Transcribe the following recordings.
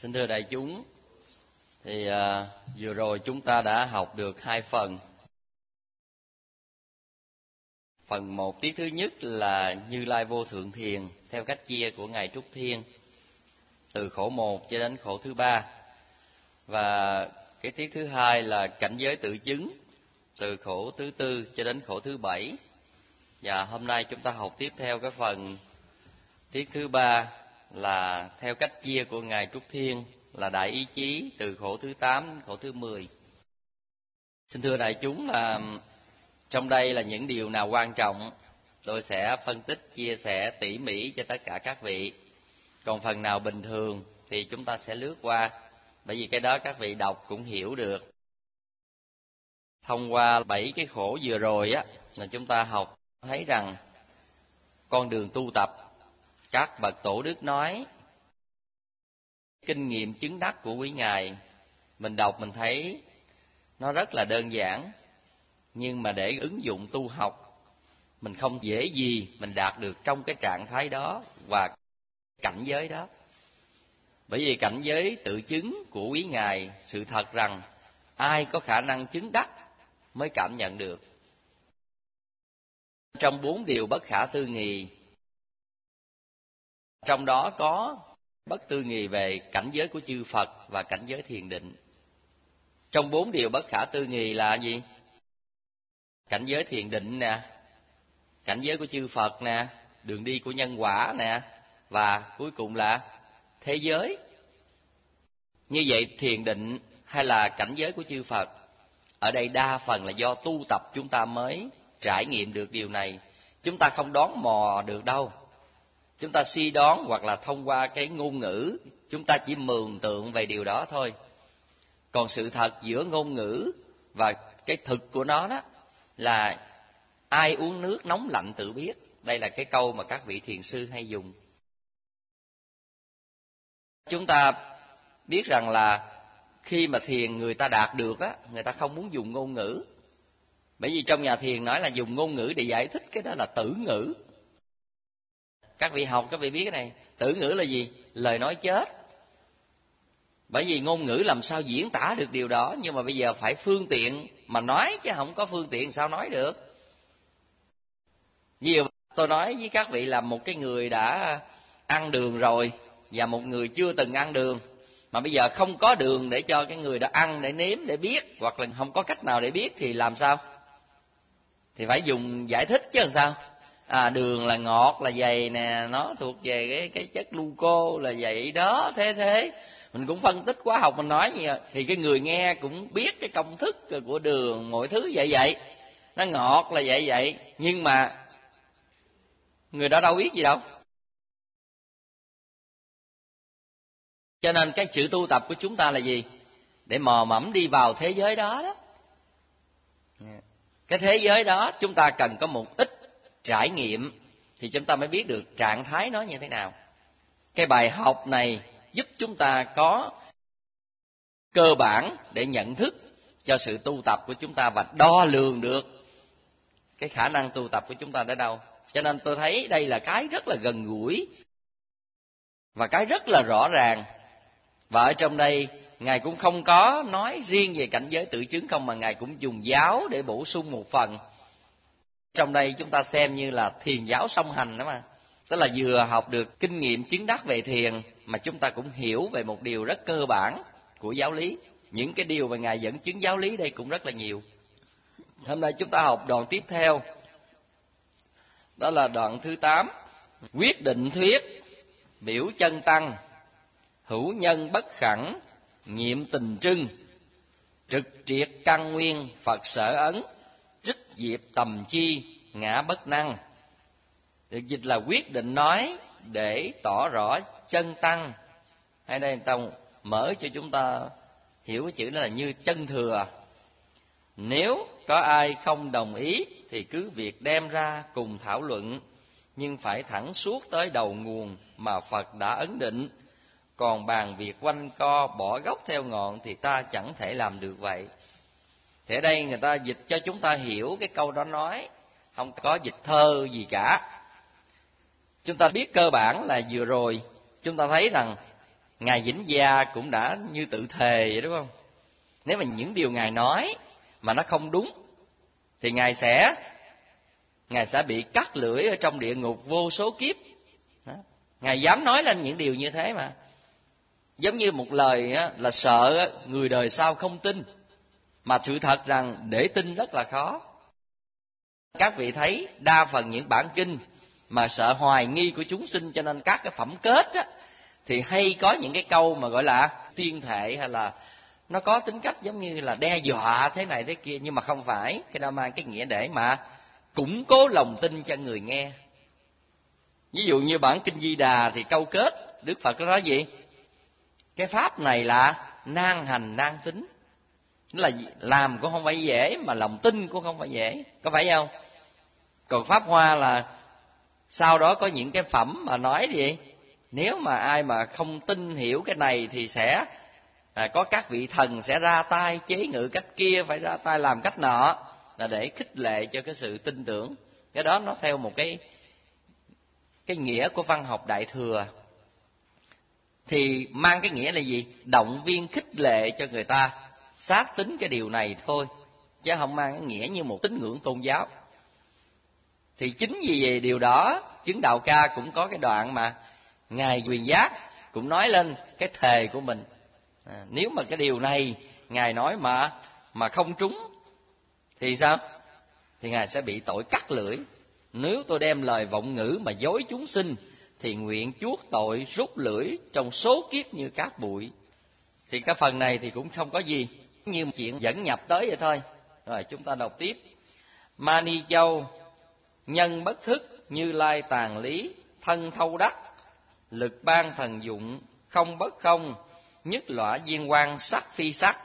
Xin thưa đại chúng, thì vừa rồi chúng ta đã học được 2 phần. Phần 1 tiết thứ nhất là Như Lai Vô Thượng Thiền theo cách chia của Ngài Trúc Thiên, từ khổ 1 cho đến khổ thứ 3. Và cái tiết thứ 2 là cảnh giới tự chứng, từ khổ thứ 4 cho đến khổ thứ 7. Và hôm nay chúng ta học tiếp theo cái phần tiết thứ 3 là theo cách chia của Ngài Trúc Thiên, là đại ý chí, từ khổ thứ 8 đến khổ thứ 10. Xin thưa đại chúng, là trong đây là những điều nào quan trọng, tôi sẽ phân tích, chia sẻ tỉ mỉ cho tất cả các vị. Còn phần nào bình thường thì chúng ta sẽ lướt qua, bởi vì cái đó các vị đọc cũng hiểu được. Thông qua 7 cái khổ vừa rồi á, là chúng ta học thấy rằng con đường tu tập, các bậc tổ đức nói, kinh nghiệm chứng đắc của quý ngài, mình đọc mình thấy nó rất là đơn giản, nhưng mà để ứng dụng tu học, mình không dễ gì mình đạt được trong cái trạng thái đó và cảnh giới đó. Bởi vì cảnh giới tự chứng của quý ngài, sự thật rằng ai có khả năng chứng đắc mới cảm nhận được. Trong 4 điều bất khả tư nghị, trong đó có bất tư nghị về cảnh giới của chư Phật và cảnh giới thiền định. Trong 4 điều bất khả tư nghị là gì? Cảnh giới thiền định nè, cảnh giới của chư Phật nè, đường đi của nhân quả nè, và cuối cùng là thế giới. Như vậy thiền định hay là cảnh giới của chư Phật, ở đây đa phần là do tu tập chúng ta mới trải nghiệm được điều này. Chúng ta không đoán mò được đâu. Chúng ta suy đoán hoặc là thông qua cái ngôn ngữ, chúng ta chỉ mường tượng về điều đó thôi. Còn sự thật giữa ngôn ngữ và cái thực của nó đó là ai uống nước nóng lạnh tự biết. Đây là cái câu mà các vị thiền sư hay dùng. Chúng ta biết rằng là khi mà thiền người ta đạt được á, người ta không muốn dùng ngôn ngữ. Bởi vì trong nhà thiền nói là dùng ngôn ngữ để giải thích, cái đó là tử ngữ. Các vị học, các vị biết cái này. Tử ngữ là gì? Lời nói chết. Bởi vì ngôn ngữ làm sao diễn tả được điều đó, nhưng mà bây giờ phải phương tiện mà nói, chứ không có phương tiện sao nói được. Ví dụ tôi nói với các vị là một cái người đã ăn đường rồi và một người chưa từng ăn đường, mà bây giờ không có đường để cho cái người đã ăn để nếm, để biết, hoặc là không có cách nào để biết thì làm sao? Thì phải dùng giải thích chứ làm sao? Đường là ngọt là dày nè, nó thuộc về cái chất gluco là vậy đó, thế mình cũng phân tích hóa học, mình nói gì thì cái người nghe cũng biết cái công thức của đường, mọi thứ vậy, nó ngọt là vậy, nhưng mà người đó đâu biết gì đâu. Cho nên cái sự tu tập của chúng ta là gì? Để mò mẫm đi vào thế giới đó đó. Cái thế giới đó chúng ta cần có một ít trải nghiệm thì chúng ta mới biết được trạng thái nó như thế nào. Cái bài học này giúp chúng ta có cơ bản để nhận thức cho sự tu tập của chúng ta và đo lường được cái khả năng tu tập của chúng ta đến đâu. Cho nên tôi thấy đây là cái rất là gần gũi và cái rất là rõ ràng. Và ở trong đây Ngài cũng không có nói riêng về cảnh giới tự chứng không, mà Ngài cũng dùng giáo để bổ sung một phần. Trong đây chúng ta xem như là thiền giáo song hành đó mà. Tức là vừa học được kinh nghiệm chứng đắc về thiền, mà chúng ta cũng hiểu về một điều rất cơ bản của giáo lý. Những cái điều mà Ngài dẫn chứng giáo lý đây cũng rất là nhiều. Hôm nay chúng ta học đoạn tiếp theo. Đó là đoạn thứ 8. Quyết định thuyết, biểu chân tăng, hữu nhân bất khẳng, nhiệm tình trưng, trực triệt căn nguyên, Phật sở ấn, trích diệp tầm chi, ngã bất năng. Được dịch là quyết định nói để tỏ rõ chân tăng. Hay đây người ta mở cho chúng ta hiểu cái chữ đó là như chân thừa. Nếu có ai không đồng ý thì cứ việc đem ra cùng thảo luận, nhưng phải thẳng suốt tới đầu nguồn mà Phật đã ấn định. Còn bàn việc quanh co bỏ gốc theo ngọn thì ta chẳng thể làm được vậy. Thì ở đây người ta dịch cho chúng ta hiểu cái câu đó nói, không có dịch thơ gì cả. Chúng ta biết cơ bản là vừa rồi chúng ta thấy rằng Ngài Vĩnh Gia cũng đã như tự thề vậy, đúng không? Nếu mà những điều Ngài nói mà nó không đúng thì Ngài sẽ bị cắt lưỡi ở trong địa ngục vô số kiếp. Đó. Ngài dám nói lên những điều như thế mà. Giống như một lời là sợ người đời sau không tin, mà sự thật rằng để tin rất là khó. Các vị thấy đa phần những bản kinh mà sợ hoài nghi của chúng sinh, cho nên các cái phẩm kết á, thì hay có những cái câu mà gọi là tuyên thệ, hay là nó có tính cách giống như là đe dọa thế này thế kia, nhưng mà không phải. Cái đó mang cái nghĩa để mà củng cố lòng tin cho người nghe. Ví dụ như bản kinh Di Đà thì câu kết Đức Phật có nói gì? Cái pháp này là nan hành nan tính, là làm cũng không phải dễ, mà lòng tin cũng không phải dễ, có phải không? Còn pháp Hoa là sau đó có những cái phẩm mà nói gì? Nếu mà ai mà không tin hiểu cái này thì sẽ có các vị thần sẽ ra tay chế ngự cách kia, phải ra tay làm cách nọ, là để khích lệ cho cái sự tin tưởng. Cái đó nó theo một cái nghĩa của văn học Đại Thừa, thì mang cái nghĩa là gì? Động viên khích lệ cho người ta xác tín cái điều này thôi, chứ không mang cái nghĩa như một tín ngưỡng tôn giáo. Thì chính vì về điều đó, Chứng Đạo Ca cũng có cái đoạn mà Ngài Quyền Giác cũng nói lên cái thề của mình. Nếu mà cái điều này Ngài nói mà không trúng thì sao? Thì Ngài sẽ bị tội cắt lưỡi. Nếu tôi đem lời vọng ngữ mà dối chúng sinh, thì nguyện chuốc tội rút lưỡi trong số kiếp như cát bụi. Thì cái phần này thì cũng không có gì, như chuyện dẫn nhập tới vậy thôi. Rồi chúng ta đọc tiếp. Mani Châu, nhân bất thức, Như Lai tàn lý, thân thâu đắc, lực ban thần dụng, không bất không, nhất lõa viên quang sắc phi sắc.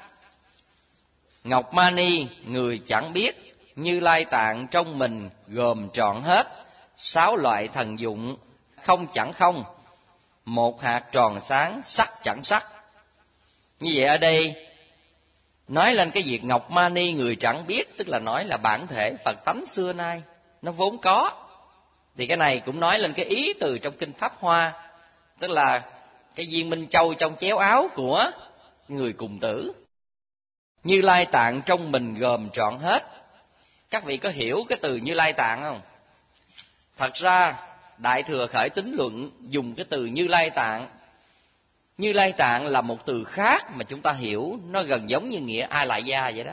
Ngọc Mani, người chẳng biết, Như Lai tạng trong mình gồm trọn hết 6 loại thần dụng, không chẳng không, một hạt tròn sáng, sắc chẳng sắc. Như vậy ở đây nói lên cái việc Ngọc Mani người chẳng biết, tức là nói là bản thể Phật tánh xưa nay nó vốn có. Thì cái này cũng nói lên cái ý từ trong kinh Pháp Hoa, tức là cái viên minh châu trong chéo áo của người cùng tử. Như Lai tạng trong mình gồm trọn hết. Các vị có hiểu cái từ Như Lai tạng không? Thật ra Đại Thừa Khởi Tín Luận dùng cái từ Như Lai tạng. Như Lai tạng là một từ khác mà chúng ta hiểu, nó gần giống như nghĩa A Lại Gia vậy đó.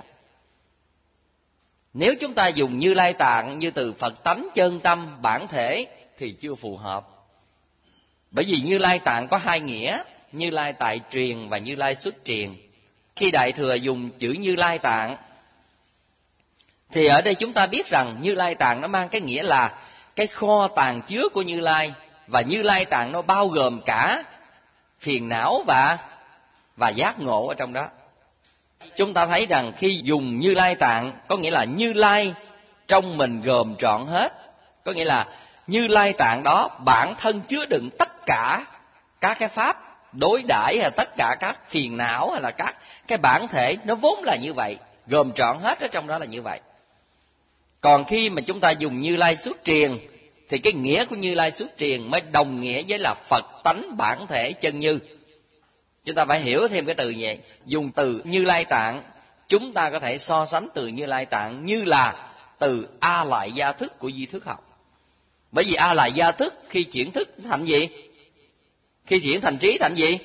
Nếu chúng ta dùng Như Lai tạng như từ Phật tánh chân tâm bản thể thì chưa phù hợp. Bởi vì Như Lai tạng có hai nghĩa, Như Lai tại truyền và Như Lai xuất truyền. Khi Đại Thừa dùng chữ Như Lai tạng thì ở đây chúng ta biết rằng Như Lai tạng nó mang cái nghĩa là cái kho tàng chứa của Như Lai, và Như Lai tạng nó bao gồm cả phiền não và giác ngộ ở trong đó. Chúng ta thấy rằng khi dùng Như Lai tạng có nghĩa là Như Lai trong mình gồm trọn hết, có nghĩa là Như Lai tạng đó bản thân chứa đựng tất cả các cái pháp đối đãi, hay tất cả các phiền não, hay là các cái bản thể nó vốn là như vậy, gồm trọn hết ở trong đó là như vậy. Còn khi mà chúng ta dùng Như Lai xuất truyền thì cái nghĩa của Như Lai xuất truyền mới đồng nghĩa với là Phật tánh bản thể chân như. Chúng ta phải hiểu thêm cái từ như vậy. Dùng từ Như Lai tạng, chúng ta có thể so sánh từ Như Lai tạng như là từ A Lại Gia thức của Duy Thức học. Bởi vì A Lại Gia thức khi chuyển thức thành gì? Khi chuyển thành trí thành gì?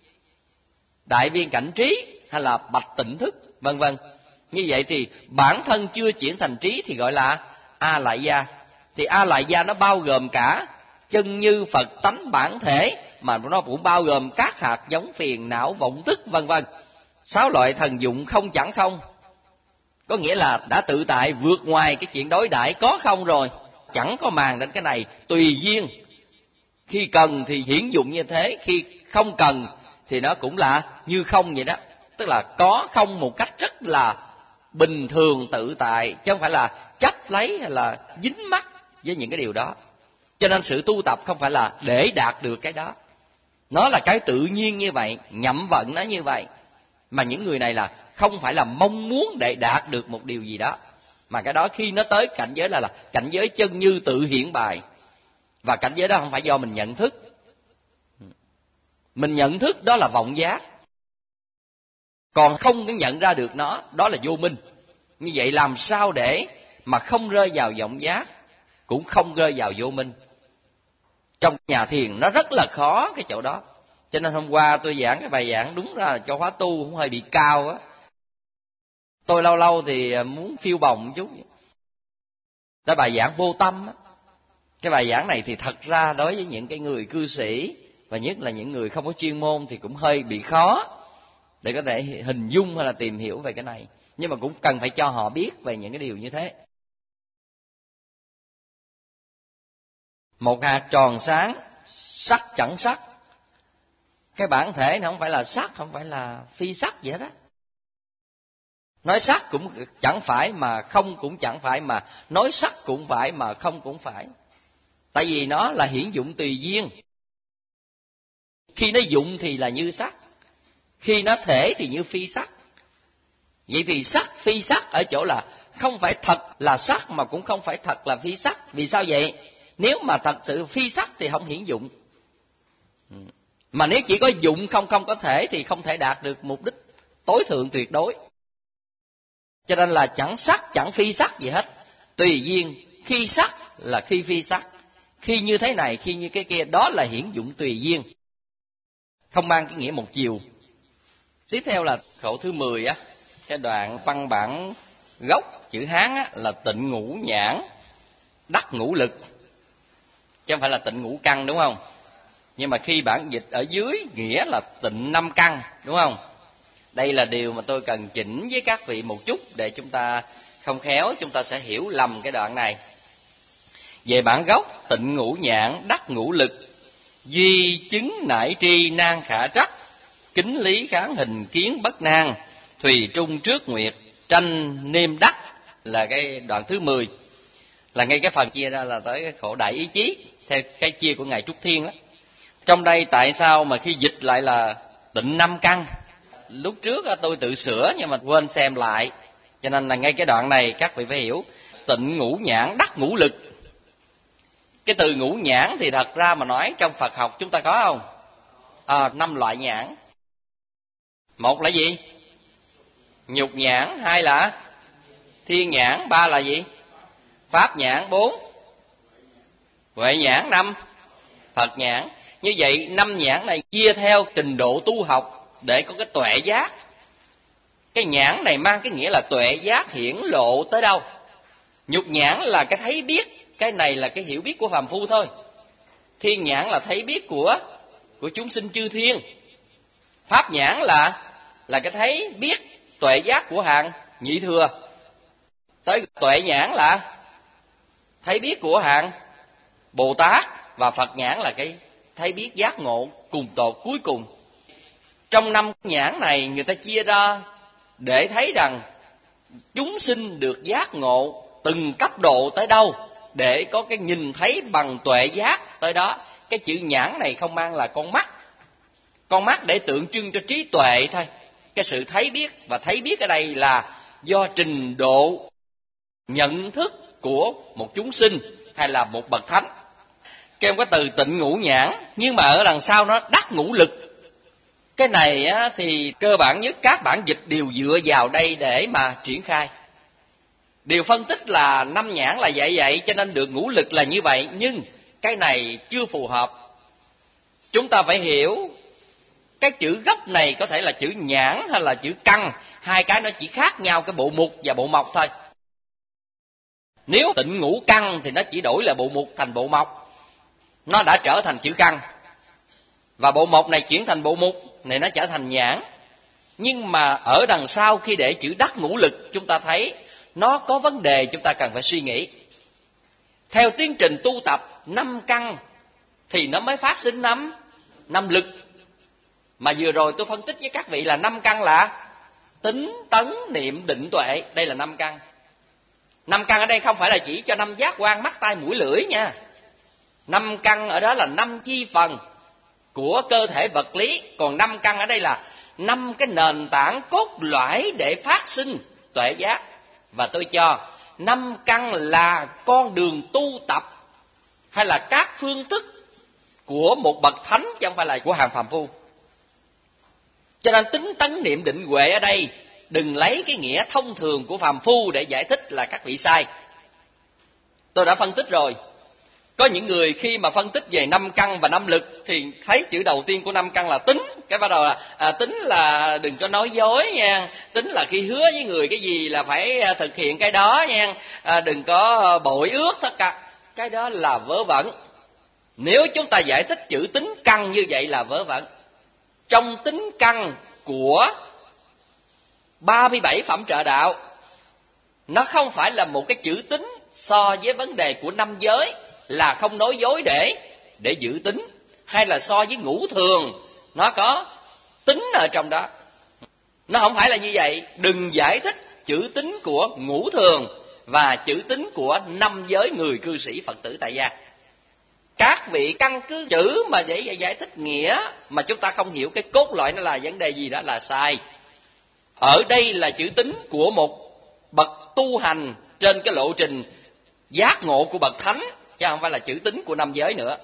Đại viên cảnh trí hay là bạch tịnh thức, vân vân. Như vậy thì bản thân chưa chuyển thành trí thì gọi là A Lại Gia. Thì A Lại Gia nó bao gồm cả chân như Phật tánh bản thể, mà nó cũng bao gồm các hạt giống phiền não vọng thức, vân vân. 6 loại thần dụng không chẳng không, có nghĩa là đã tự tại vượt ngoài cái chuyện đối đãi có không rồi, chẳng có màng đến cái này, tùy duyên. Khi cần thì hiển dụng như thế, khi không cần thì nó cũng là như không vậy đó. Tức là có không một cách rất là bình thường tự tại, chứ không phải là chấp lấy hay là dính mắc với những cái điều đó. Cho nên sự tu tập không phải là để đạt được cái đó, nó là cái tự nhiên như vậy, nhậm vận nó như vậy. Mà những người này là không phải là mong muốn để đạt được một điều gì đó, mà cái đó khi nó tới cảnh giới là cảnh giới chân như tự hiện bài. Và cảnh giới đó không phải do mình nhận thức. Mình nhận thức đó là vọng giác, còn không có nhận ra được nó, đó là vô minh. Như vậy làm sao để mà không rơi vào vọng giác, cũng không rơi vào vô minh? Trong nhà thiền nó rất là khó cái chỗ đó. Cho nên hôm qua tôi giảng cái bài giảng đúng ra là cho khóa tu cũng hơi bị cao á. Tôi lâu lâu thì muốn phiêu bồng một chút. Cái bài giảng vô tâm á. Cái bài giảng này thì thật ra đối với những cái người cư sĩ, và nhất là những người không có chuyên môn, thì cũng hơi bị khó để có thể hình dung hay là tìm hiểu về cái này. Nhưng mà cũng cần phải cho họ biết về những cái điều như thế. Một hạt tròn sáng, sắc chẳng sắc. Cái bản thể này không phải là sắc, không phải là phi sắc gì hết á. Nói sắc cũng chẳng phải, mà không cũng chẳng phải, mà nói sắc cũng phải, mà không cũng phải. Tại vì nó là hiển dụng tùy duyên. Khi nó dụng thì là như sắc, khi nó thể thì như phi sắc. Vậy thì sắc phi sắc ở chỗ là không phải thật là sắc, mà cũng không phải thật là phi sắc. Vì sao vậy? Nếu mà thật sự phi sắc thì không hiển dụng. Mà nếu chỉ có dụng không có thể thì không thể đạt được mục đích tối thượng tuyệt đối. Cho nên là chẳng sắc chẳng phi sắc gì hết. Tùy duyên, khi sắc là khi phi sắc, khi như thế này, khi như cái kia, đó là hiển dụng tùy duyên, không mang cái nghĩa một chiều. Tiếp theo là khổ thứ 10 á, cái đoạn văn bản gốc chữ Hán á, là tịnh ngũ nhãn đắc ngũ lực, chứ không phải là tịnh ngũ căn, đúng không? Nhưng mà khi bản dịch ở dưới nghĩa là tịnh năm căn, đúng không? Đây là điều mà tôi cần chỉnh với các vị một chút, để chúng ta không khéo chúng ta sẽ hiểu lầm cái đoạn này. Về bản gốc, tịnh ngũ nhãn đắc ngũ lực, duy chứng nải tri nan khả trắc, kính lý kháng hình kiến bất nan, thùy trung trước nguyệt tranh nêm đắc, là cái đoạn thứ 10. Là ngay cái phần chia ra là tới cái khổ đại ý chí, theo cái chia của Ngài Trúc Thiên đó. Trong đây tại sao mà khi dịch lại là tịnh năm căn? Lúc trước tôi tự sửa nhưng mà quên xem lại, cho nên là ngay cái đoạn này các vị phải hiểu. Tịnh ngũ nhãn đắc ngũ lực. Cái từ ngũ nhãn thì thật ra mà nói trong Phật học chúng ta có không? 5 loại nhãn. Một là gì? Nhục nhãn. Hai là thiên nhãn. Ba là gì? Pháp nhãn. 4 huệ nhãn. 5 Phật nhãn. Như vậy 5 nhãn này chia theo trình độ tu học để có cái tuệ giác. Cái nhãn này mang cái nghĩa là tuệ giác hiển lộ tới đâu. Nhục nhãn là cái thấy biết, cái này là cái hiểu biết của phàm phu thôi. Thiên nhãn là thấy biết của chúng sinh chư thiên. Pháp nhãn là cái thấy biết tuệ giác của hàng nhị thừa. Tới tuệ nhãn là thấy biết của hàng Bồ Tát, và Phật nhãn là cái thấy biết giác ngộ cùng tột cuối cùng. Trong 5 nhãn này người ta chia ra để thấy rằng chúng sinh được giác ngộ từng cấp độ tới đâu, để có cái nhìn thấy bằng tuệ giác tới đó. Cái chữ nhãn này không mang là con mắt để tượng trưng cho trí tuệ thôi. Cái sự thấy biết, và thấy biết ở đây là do trình độ nhận thức của một chúng sinh hay là một bậc thánh. Kêu có từ tịnh ngũ nhãn, nhưng mà ở đằng sau nó đắc ngũ lực. Cái này thì cơ bản nhất các bản dịch đều dựa vào đây để mà triển khai. Điều phân tích là 5 nhãn là vậy, cho nên được ngũ lực là như vậy. Nhưng cái này chưa phù hợp. Chúng ta phải hiểu cái chữ gốc này có thể là chữ nhãn hay là chữ căn. Hai cái nó chỉ khác nhau cái bộ mục và bộ mộc thôi. Nếu tịnh ngũ căn thì nó chỉ đổi là bộ mục thành bộ mộc, nó đã trở thành chữ căn. Và bộ mộc này chuyển thành bộ mục này, nó trở thành nhãn. Nhưng mà ở đằng sau khi để chữ đắc ngũ lực, chúng ta thấy nó có vấn đề chúng ta cần phải suy nghĩ. Theo tiến trình tu tập 5 căn thì nó mới phát sinh 5 lực. Mà vừa rồi tôi phân tích với các vị là 5 căn là tính, tấn, niệm, định, tuệ. Đây là 5 căn. 5 căn ở đây không phải là chỉ cho 5 giác quan, mắt, tai, mũi, lưỡi nha. 5 căn ở đó là 5 chi phần của cơ thể vật lý. Còn 5 căn ở đây là 5 cái nền tảng cốt lõi để phát sinh tuệ giác. Và tôi cho 5 căn là con đường tu tập hay là các phương thức của một bậc thánh, chứ không phải là của hàng phàm phu. Cho nên tính tấn niệm định huệ ở đây đừng lấy cái nghĩa thông thường của phàm phu để giải thích là các vị sai. Tôi đã phân tích rồi. Có những người khi mà phân tích về 5 căn và 5 lực thì thấy chữ đầu tiên của 5 căn là tính. Cái bắt đầu là tính là đừng có nói dối nha. Tính là khi hứa với người cái gì là phải thực hiện cái đó nha. Đừng có bội ước tất cả. Cái đó là vớ vẩn. Nếu chúng ta giải thích chữ tính căn như vậy là vớ vẩn. Trong tính căn của 37 phẩm trợ đạo, nó không phải là một cái chữ tính so với vấn đề của 5 giới là không nói dối để giữ tính, hay là so với ngũ thường nó có tính ở trong đó. Nó không phải là như vậy. Đừng giải thích chữ tính của ngũ thường và chữ tính của 5 giới người cư sĩ Phật tử tại gia. Các vị căn cứ chữ mà để giải thích nghĩa mà chúng ta không hiểu cái cốt lõi nó là vấn đề gì đó là sai. Ở đây là chữ tính của một bậc tu hành trên cái lộ trình giác ngộ của bậc thánh, chứ không phải là chữ tính của 5 giới nữa.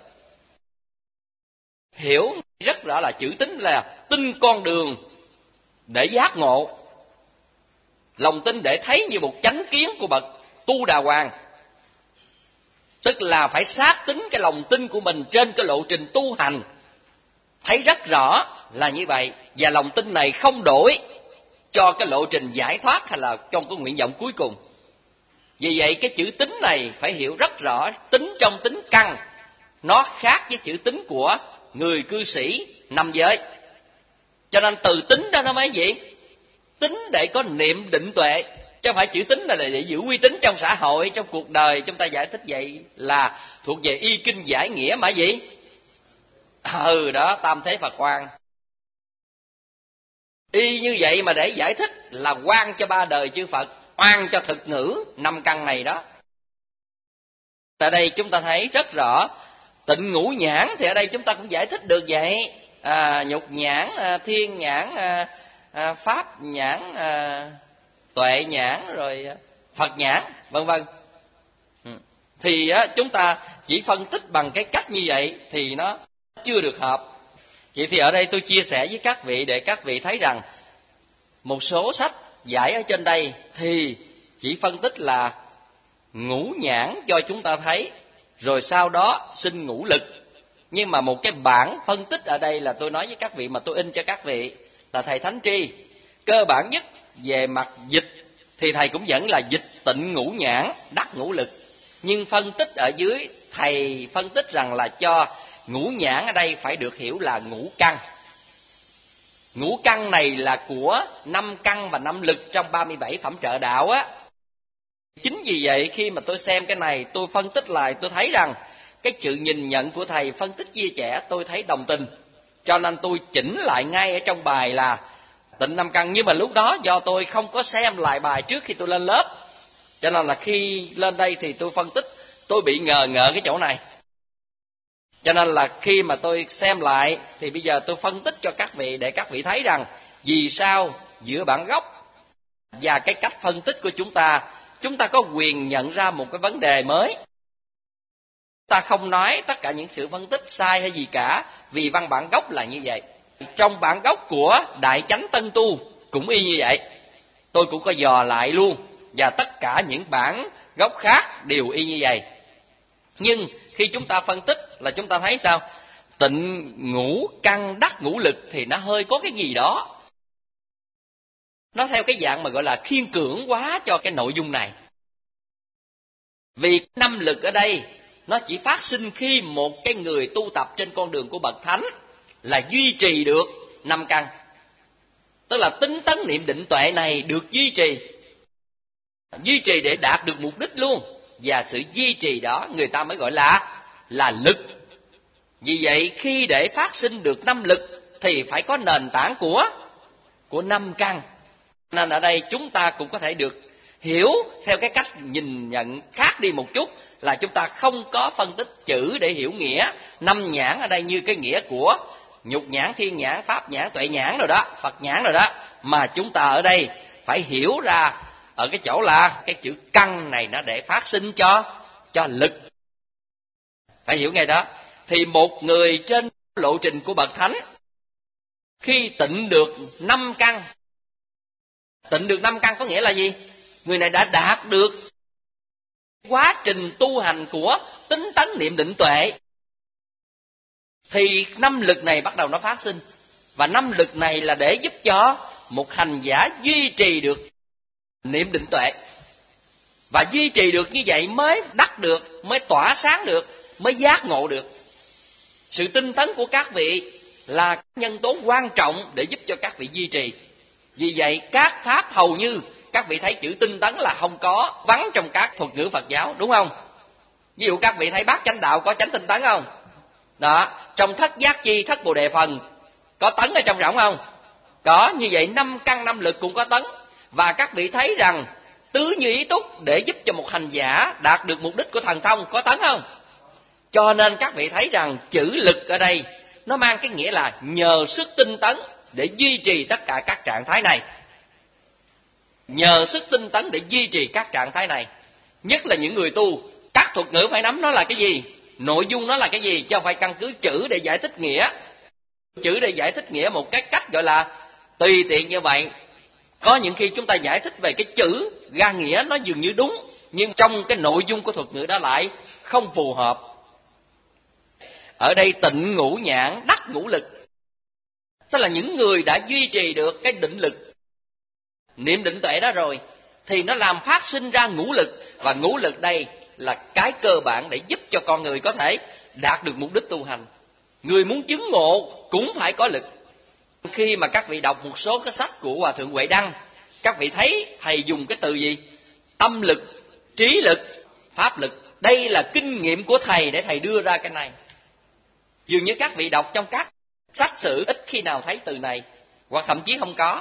Hiểu rất rõ là chữ tính là tin con đường để giác ngộ, lòng tin để thấy như một chánh kiến của bậc tu đà hoàng. Tức là phải xác tính cái lòng tin của mình trên cái lộ trình tu hành, thấy rất rõ là như vậy, và lòng tin này không đổi cho cái lộ trình giải thoát hay là trong cái nguyện vọng cuối cùng. Vì vậy cái chữ tính này phải hiểu rất rõ. Tính trong tính căn nó khác với chữ tính của người cư sĩ 5 giới. Cho nên từ tính đó nó mới gì? Tính để có niệm định tuệ, chứ không phải chữ tính là để giữ uy tín trong xã hội, trong cuộc đời. Chúng ta giải thích vậy là thuộc về y kinh giải nghĩa mà gì? Đó, tam thế Phật quan. Y như vậy mà để giải thích là oan cho 3 đời chư Phật, oan cho thực ngữ 5 căn này đó. Ở đây chúng ta thấy rất rõ tịnh ngũ nhãn thì ở đây chúng ta cũng giải thích được vậy. Nhục nhãn, thiên nhãn, pháp nhãn, tuệ nhãn, rồi Phật nhãn, vân vân. Thì chúng ta chỉ phân tích bằng cái cách như vậy thì nó chưa được hợp. Vậy thì ở đây tôi chia sẻ với các vị để các vị thấy rằng một số sách giải ở trên đây thì chỉ phân tích là ngũ nhãn cho chúng ta thấy, rồi sau đó sinh ngũ lực. Nhưng mà một cái bản phân tích ở đây là tôi nói với các vị mà tôi in cho các vị là thầy Thánh Tri. Cơ bản nhất về mặt dịch thì thầy cũng vẫn là dịch tịnh ngũ nhãn, đắc ngũ lực. Nhưng phân tích ở dưới thầy phân tích rằng là cho ngũ nhãn ở đây phải được hiểu là ngũ căn. Ngũ căn này là của 5 căn và 5 lực trong 37 phẩm trợ đạo á. Chính vì vậy khi mà tôi xem cái này, tôi phân tích lại, tôi thấy rằng cái sự nhìn nhận của thầy phân tích chia sẻ tôi thấy đồng tình. Cho nên tôi chỉnh lại ngay ở trong bài là tịnh 5 căn. Nhưng mà lúc đó do tôi không có xem lại bài trước khi tôi lên lớp, cho nên là khi lên đây thì tôi phân tích, tôi bị ngờ cái chỗ này. Cho nên là khi mà tôi xem lại thì bây giờ tôi phân tích cho các vị để các vị thấy rằng vì sao giữa bản gốc và cái cách phân tích của chúng ta có quyền nhận ra một cái vấn đề mới. Ta không nói tất cả những sự phân tích sai hay gì cả, vì văn bản gốc là như vậy. Trong bản gốc của Đại Chánh Tân Tu cũng y như vậy. Tôi cũng có dò lại luôn, và tất cả những bản gốc khác đều y như vậy. Nhưng khi chúng ta phân tích là chúng ta thấy sao? Tịnh ngũ căn đắc ngũ lực thì nó hơi có cái gì đó. Nó theo cái dạng mà gọi là khiên cưỡng quá cho cái nội dung này. Vì 5 lực ở đây nó chỉ phát sinh khi một cái người tu tập trên con đường của bậc thánh là duy trì được 5 căn. Tức là tính tấn niệm định tuệ này được duy trì để đạt được mục đích luôn. Và sự duy trì đó người ta mới gọi là lực. Vì vậy khi để phát sinh được 5 lực thì phải có nền tảng của 5 căn. Nên ở đây chúng ta cũng có thể được hiểu theo cái cách nhìn nhận khác đi một chút, là chúng ta không có phân tích chữ để hiểu nghĩa 5 nhãn ở đây như cái nghĩa của nhục nhãn, thiên nhãn, pháp nhãn, tuệ nhãn rồi đó, Phật nhãn rồi đó, mà chúng ta ở đây phải hiểu ra ở cái chỗ là cái chữ căn này nó để phát sinh cho lực. Phải hiểu ngay đó. Thì một người trên lộ trình của bậc thánh Khi tịnh được 5 căn, tịnh được 5 căn có nghĩa là gì? Người này đã đạt được quá trình tu hành của tín tấn niệm định tuệ, thì 5 lực này bắt đầu nó phát sinh. Và 5 lực này là để giúp cho một hành giả duy trì được niệm định tuệ. Và duy trì được như vậy mới đắc được, mới tỏa sáng được, mới giác ngộ được. Sự tinh tấn của các vị là nhân tố quan trọng để giúp cho các vị duy trì. Vì vậy các pháp hầu như các vị thấy chữ tinh tấn là không có, vắng trong các thuật ngữ Phật giáo, đúng không? Ví dụ các vị thấy bát chánh đạo có chánh tinh tấn không? Đó, trong thất giác chi, thất bồ đề phần có tấn ở trong rỗng không? Có. Như vậy 5 căn 5 lực cũng có tấn. Và các vị thấy rằng tứ như ý túc để giúp cho một hành giả đạt được mục đích của thần thông có tấn không? Cho nên các vị thấy rằng chữ lực ở đây nó mang cái nghĩa là nhờ sức tinh tấn để duy trì tất cả các trạng thái này. Nhờ sức tinh tấn để duy trì các trạng thái này. Nhất là những người tu, các thuật ngữ phải nắm nó là cái gì, nội dung nó là cái gì, chứ không phải căn cứ chữ để giải thích nghĩa. Chữ để giải thích nghĩa một cái cách gọi là tùy tiện như vậy. Có những khi chúng ta giải thích về cái chữ ra nghĩa nó dường như đúng, nhưng trong cái nội dung của thuật ngữ đó lại không phù hợp. Ở đây tịnh ngũ nhãn, đắc ngũ lực, tức là những người đã duy trì được cái định lực, niệm định tuệ đó rồi, thì nó làm phát sinh ra ngũ lực. Và ngũ lực đây là cái cơ bản để giúp cho con người có thể đạt được mục đích tu hành. Người muốn chứng ngộ cũng phải có lực. Khi mà các vị đọc một số cái sách của Hòa Thượng Huệ Đăng, các vị thấy thầy dùng cái từ gì? Tâm lực, trí lực, pháp lực. Đây là kinh nghiệm của thầy để thầy đưa ra cái này. Dường như các vị đọc trong các sách sử ít khi nào thấy từ này, hoặc thậm chí không có.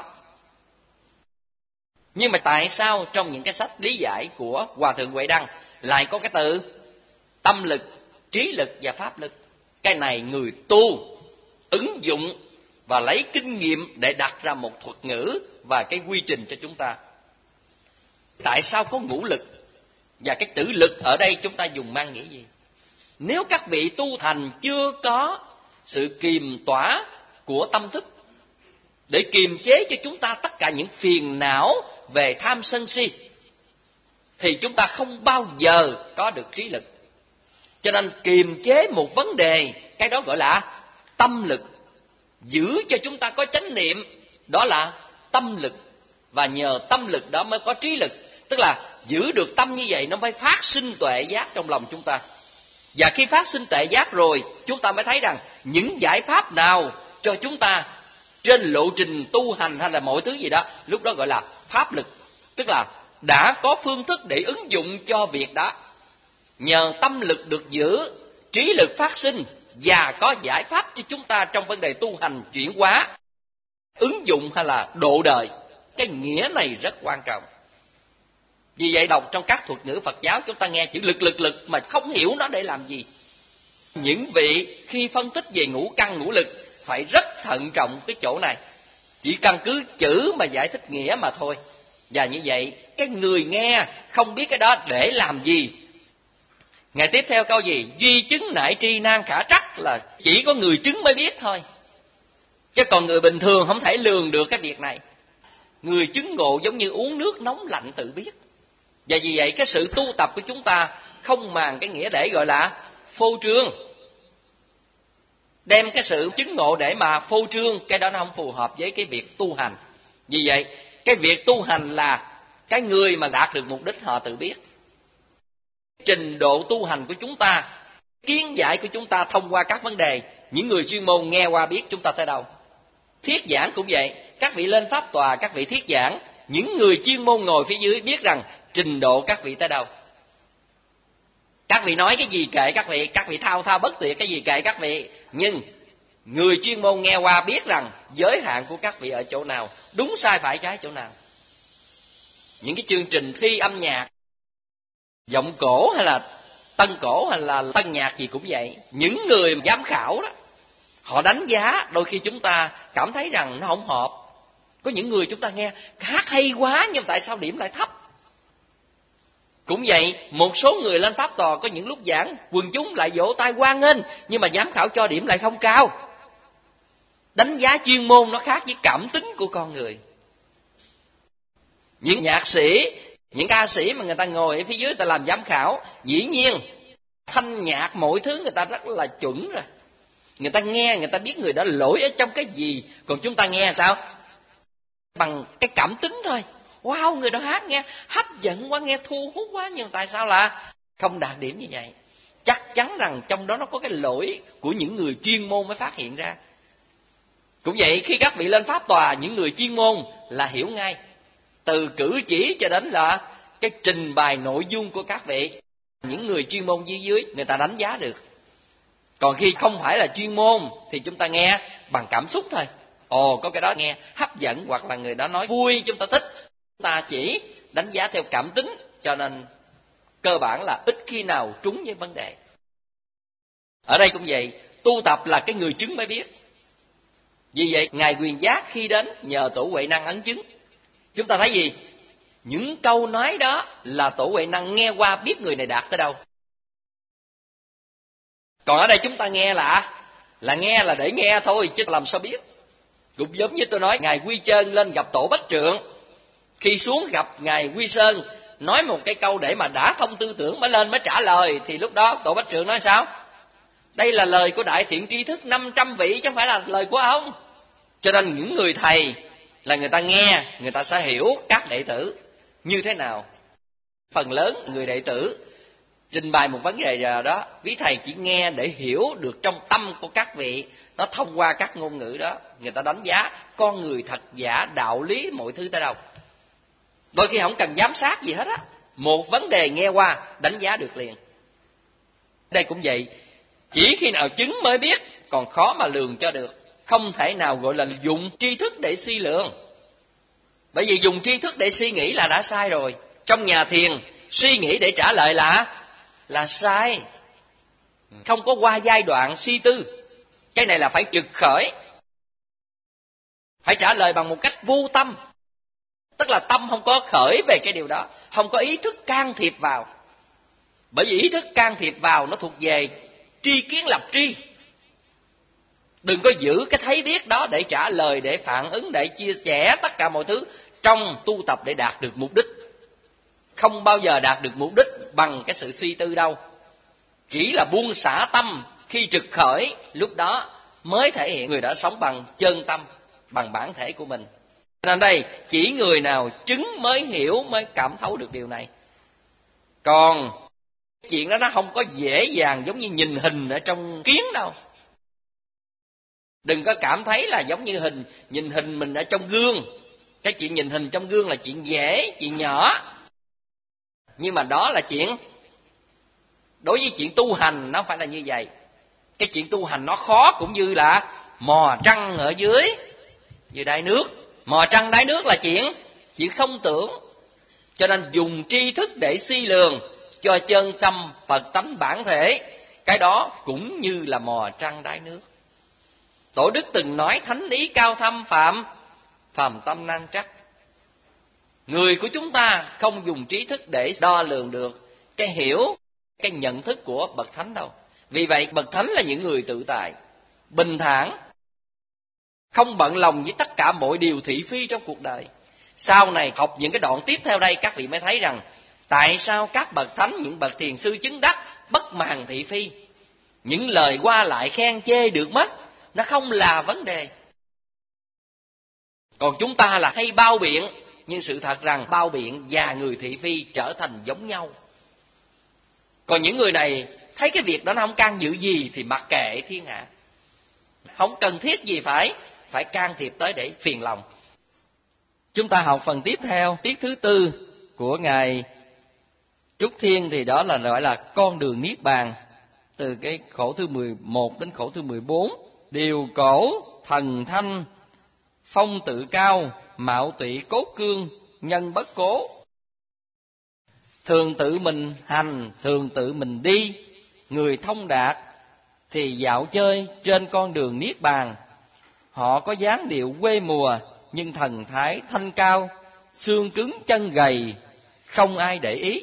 Nhưng mà tại sao trong những cái sách lý giải của Hòa Thượng Huệ Đăng lại có cái từ tâm lực, trí lực và pháp lực? Cái này người tu ứng dụng và lấy kinh nghiệm để đặt ra một thuật ngữ và cái quy trình cho chúng ta. Tại sao có ngũ lực? Và cái chữ lực ở đây chúng ta dùng mang nghĩa gì? Nếu các vị tu hành chưa có sự kiềm tỏa của tâm thức để kiềm chế cho chúng ta tất cả những phiền não về tham sân si, thì chúng ta không bao giờ có được trí lực. Cho nên kiềm chế một vấn đề, cái đó gọi là tâm lực. Giữ cho chúng ta có chánh niệm, đó là tâm lực. Và nhờ tâm lực đó mới có trí lực. Tức là giữ được tâm như vậy nó mới phát sinh tuệ giác trong lòng chúng ta. Và khi phát sinh tuệ giác rồi, chúng ta mới thấy rằng những giải pháp nào cho chúng ta trên lộ trình tu hành hay là mọi thứ gì đó, lúc đó gọi là pháp lực. Tức là đã có phương thức để ứng dụng cho việc đó. Nhờ tâm lực được giữ, trí lực phát sinh và có giải pháp cho chúng ta trong vấn đề tu hành, chuyển hóa, ứng dụng hay là độ đời. Cái nghĩa này rất quan trọng. Vì vậy đọc trong các thuật ngữ Phật giáo chúng ta nghe chữ lực mà không hiểu nó để làm gì. Những vị khi phân tích về ngũ căn ngũ lực phải rất thận trọng cái chỗ này. Chỉ căn cứ chữ mà giải thích nghĩa mà thôi. Và như vậy cái người nghe không biết cái đó để làm gì. Ngày tiếp theo câu gì? Duy chứng nại tri nan khả trắc, là chỉ có người chứng mới biết thôi. Chứ còn người bình thường không thể lường được cái việc này. Người chứng ngộ giống như uống nước nóng lạnh tự biết. Và vì vậy cái sự tu tập của chúng ta không màng cái nghĩa để gọi là phô trương. Đem cái sự chứng ngộ để mà phô trương, cái đó nó không phù hợp với cái việc tu hành. Vì vậy cái việc tu hành là cái người mà đạt được mục đích họ tự biết. Trình độ tu hành của chúng ta, kiến giải của chúng ta thông qua các vấn đề, những người chuyên môn nghe qua biết chúng ta tới đâu. Thuyết giảng cũng vậy, các vị lên pháp tòa, các vị thuyết giảng, những người chuyên môn ngồi phía dưới biết rằng trình độ các vị tới đâu. Các vị nói cái gì kệ các vị thao thao bất tuyệt cái gì kệ các vị, nhưng người chuyên môn nghe qua biết rằng giới hạn của các vị ở chỗ nào, đúng sai phải trái chỗ nào. Những cái chương trình thi âm nhạc, giọng cổ hay là tân cổ hay là tân nhạc gì cũng vậy, những người giám khảo đó họ đánh giá, đôi khi chúng ta cảm thấy rằng nó không hợp. Có những người chúng ta nghe hát hay quá nhưng tại sao điểm lại thấp. Cũng vậy, một số người lên pháp tòa có những lúc giảng quần chúng lại vỗ tay hoan nghênh, nhưng mà giám khảo cho điểm lại không cao. Đánh giá chuyên môn nó khác với cảm tính của con người. Những nhạc sĩ, những ca sĩ mà người ta ngồi ở phía dưới người ta làm giám khảo, dĩ nhiên thanh nhạc mọi thứ người ta rất là chuẩn rồi. Người ta nghe, người ta biết người đó lỗi ở trong cái gì. Còn chúng ta nghe sao? Bằng cái cảm tính thôi. Wow, người đó hát nghe hấp dẫn quá, nghe thu hút quá. Nhưng tại sao là không đạt điểm như vậy? Chắc chắn rằng trong đó nó có cái lỗi của những người chuyên môn mới phát hiện ra. Cũng vậy, khi các vị lên pháp tòa, những người chuyên môn là hiểu ngay. Từ cử chỉ cho đến là cái trình bày nội dung của các vị. Những người chuyên môn dưới người ta đánh giá được. Còn khi không phải là chuyên môn thì chúng ta nghe bằng cảm xúc thôi. Ồ, có cái đó nghe hấp dẫn, hoặc là người đó nói vui chúng ta thích. Chúng ta chỉ đánh giá theo cảm tính, cho nên cơ bản là ít khi nào trúng với vấn đề. Ở đây cũng vậy, tu tập là cái người chứng mới biết. Vì vậy Ngài Quyền Giác khi đến nhờ Tổ Huệ Năng ấn chứng, chúng ta thấy gì? Những câu nói đó là Tổ Huệ Năng nghe qua biết người này đạt tới đâu. Còn ở đây chúng ta nghe là nghe là để nghe thôi, chứ làm sao biết. Cũng giống như tôi nói, Ngài Quy Chơn lên gặp Tổ Bách Trượng, khi xuống gặp Ngài Quy Sơn nói một cái câu để mà đã thông tư tưởng mới lên mới trả lời, thì lúc đó Tổ Bách Trượng nói sao? Đây là lời của đại thiện tri thức 500 vị chứ không phải là lời của ông. Cho nên những người thầy là người ta nghe, người ta sẽ hiểu các đệ tử như thế nào. Phần lớn người đệ tử trình bày một vấn đề nào đó, quý thầy chỉ nghe để hiểu được trong tâm của các vị. Nó thông qua các ngôn ngữ đó, người ta đánh giá con người thật giả, đạo lý mọi thứ tới đâu. Đôi khi không cần giám sát gì hết á, một vấn đề nghe qua đánh giá được liền. Đây cũng vậy, chỉ khi nào chứng mới biết, còn khó mà lường cho được. Không thể nào gọi là dùng tri thức để suy lượng. Bởi vì dùng tri thức để suy nghĩ là đã sai rồi. Trong nhà thiền, suy nghĩ để trả lời là sai. Không có qua giai đoạn suy tư. Cái này là phải trực khởi. Phải trả lời bằng một cách vô tâm. Tức là tâm không có khởi về cái điều đó, không có ý thức can thiệp vào. Bởi vì ý thức can thiệp vào nó thuộc về tri kiến lập tri. Đừng có giữ cái thấy biết đó để trả lời, để phản ứng, để chia sẻ tất cả mọi thứ trong tu tập để đạt được mục đích. Không bao giờ đạt được mục đích bằng cái sự suy tư đâu. Chỉ là buông xả tâm khi trực khởi, lúc đó mới thể hiện người đã sống bằng chân tâm, bằng bản thể của mình. Nên đây, chỉ người nào chứng mới hiểu, mới cảm thấu được điều này. Còn chuyện đó nó không có dễ dàng giống như nhìn hình ở trong kiến đâu. Đừng có cảm thấy là giống như nhìn hình mình ở trong gương. Cái chuyện nhìn hình trong gương là chuyện dễ, chuyện nhỏ. Nhưng mà đó là chuyện, đối với chuyện tu hành nó phải là như vậy. Cái chuyện tu hành nó khó cũng như là mò trăng ở dưới đáy nước. Mò trăng đáy nước là chuyện không tưởng. Cho nên dùng tri thức để suy lường cho chân tâm Phật tánh bản thể, cái đó cũng như là mò trăng đáy nước. Tổ đức từng nói thánh ý cao thâm phàm tâm nan trắc. Người của chúng ta không dùng trí thức để đo lường được cái hiểu, cái nhận thức của bậc thánh đâu. Vì vậy bậc thánh là những người tự tại, bình thản, không bận lòng với tất cả mọi điều thị phi trong cuộc đời. Sau này học những cái đoạn tiếp theo đây, các vị mới thấy rằng tại sao các bậc thánh, những bậc thiền sư chứng đắc bất màng thị phi. Những lời qua lại khen chê được mất, nó không là vấn đề. Còn chúng ta là hay bao biện, nhưng sự thật rằng bao biện và người thị phi trở thành giống nhau. Còn những người này thấy cái việc đó nó không can dự gì thì mặc kệ thiên hạ. Không cần thiết gì phải can thiệp tới để phiền lòng. Chúng ta học phần tiếp theo, tiết thứ tư của Ngài Trúc Thiên, thì đó là gọi là con đường Niết Bàn. Từ cái khổ thứ 11 đến khổ thứ 14. Điều cổ, thần thanh, phong tự cao, mạo tụy cốt cương, nhân bất cố. Thường tự mình hành, thường tự mình đi. Người thông đạt thì dạo chơi trên con đường Niết Bàn. Họ có dáng điệu quê mùa, nhưng thần thái thanh cao, xương cứng chân gầy, không ai để ý.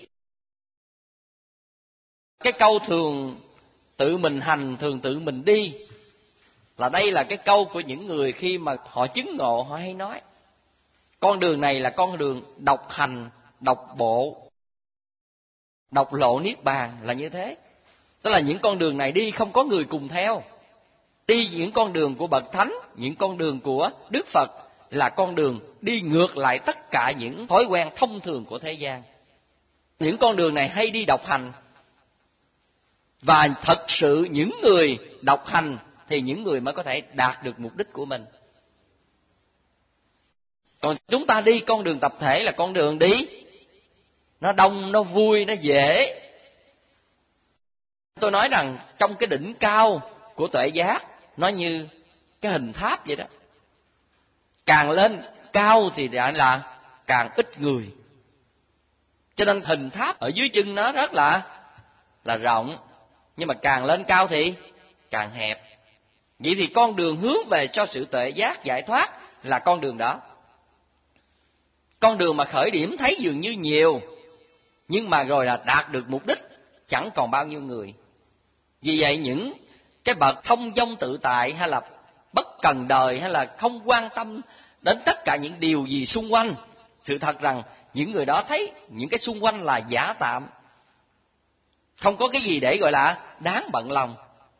Cái câu thường tự mình hành, thường tự mình đi Là đây là cái câu của những người khi mà họ chứng ngộ, họ hay nói con đường này là con đường độc hành, độc bộ, độc lộ niết bàn, là như thế. Tức là những con đường này đi không có người cùng theo. Đi những con đường của bậc thánh, những con đường của Đức Phật là con đường đi ngược lại tất cả những thói quen thông thường của thế gian. Những con đường này hay đi độc hành. Và thật sự những người độc hành thì những người mới có thể đạt được mục đích của mình. Còn chúng ta đi con đường tập thể là con đường đi nó đông, nó vui, nó dễ. Tôi nói rằng trong cái đỉnh cao của tuệ giác, nó như cái hình tháp vậy đó. Càng lên cao thì lại là càng ít người. Cho nên hình tháp ở dưới chân nó rất là rộng, nhưng mà càng lên cao thì càng hẹp. Vậy thì con đường hướng về cho sự tuệ giác giải thoát là con đường đó. Con đường mà khởi điểm thấy dường như nhiều, nhưng mà rồi là đạt được mục đích chẳng còn bao nhiêu người. Vì vậy những cái bậc thông dong tự tại, hay là bất cần đời, hay là không quan tâm đến tất cả những điều gì xung quanh, sự thật rằng những người đó thấy những cái xung quanh là giả tạm, không có cái gì để gọi là đáng bận lòng.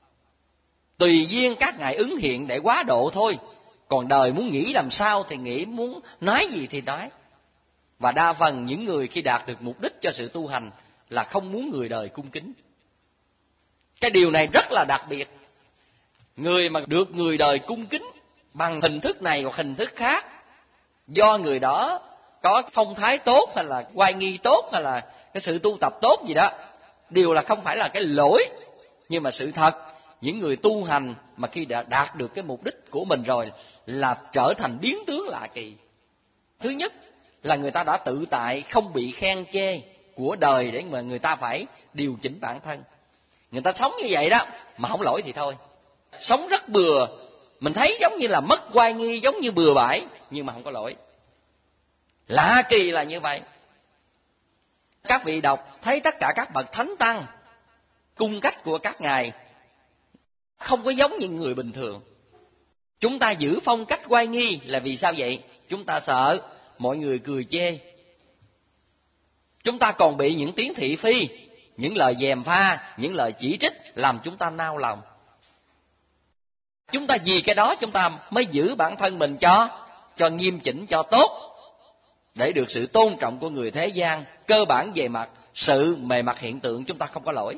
Tùy duyên các ngài ứng hiện để quá độ thôi. Còn đời muốn nghĩ làm sao thì nghĩ, muốn nói gì thì nói. Và đa phần những người khi đạt được mục đích cho sự tu hành là không muốn người đời cung kính. Cái điều này rất là đặc biệt. Người mà được người đời cung kính bằng hình thức này hoặc hình thức khác, do người đó có phong thái tốt, hay là oai nghi tốt, hay là cái sự tu tập tốt gì đó, điều là không phải là cái lỗi. Nhưng mà sự thật, những người tu hành mà khi đã đạt được cái mục đích của mình rồi là trở thành biến tướng lạ kỳ. Thứ nhất là người ta đã tự tại, không bị khen chê của đời để mà người ta phải điều chỉnh bản thân. Người ta sống như vậy đó mà không lỗi thì thôi. Sống rất bừa, mình thấy giống như là mất oai nghi, giống như bừa bãi, nhưng mà không có lỗi. Lạ kỳ là như vậy. Các vị đọc thấy tất cả các bậc thánh tăng, cung cách của các ngài không có giống như người bình thường. Chúng ta giữ phong cách oai nghi là vì sao vậy? Chúng ta sợ mọi người cười chê. Chúng ta còn bị những tiếng thị phi, những lời gièm pha, những lời chỉ trích làm chúng ta nao lòng. Chúng ta vì cái đó chúng ta mới giữ bản thân mình cho nghiêm chỉnh, cho tốt, để được sự tôn trọng của người thế gian. Cơ bản về mặt sự, về mặt hiện tượng chúng ta không có lỗi.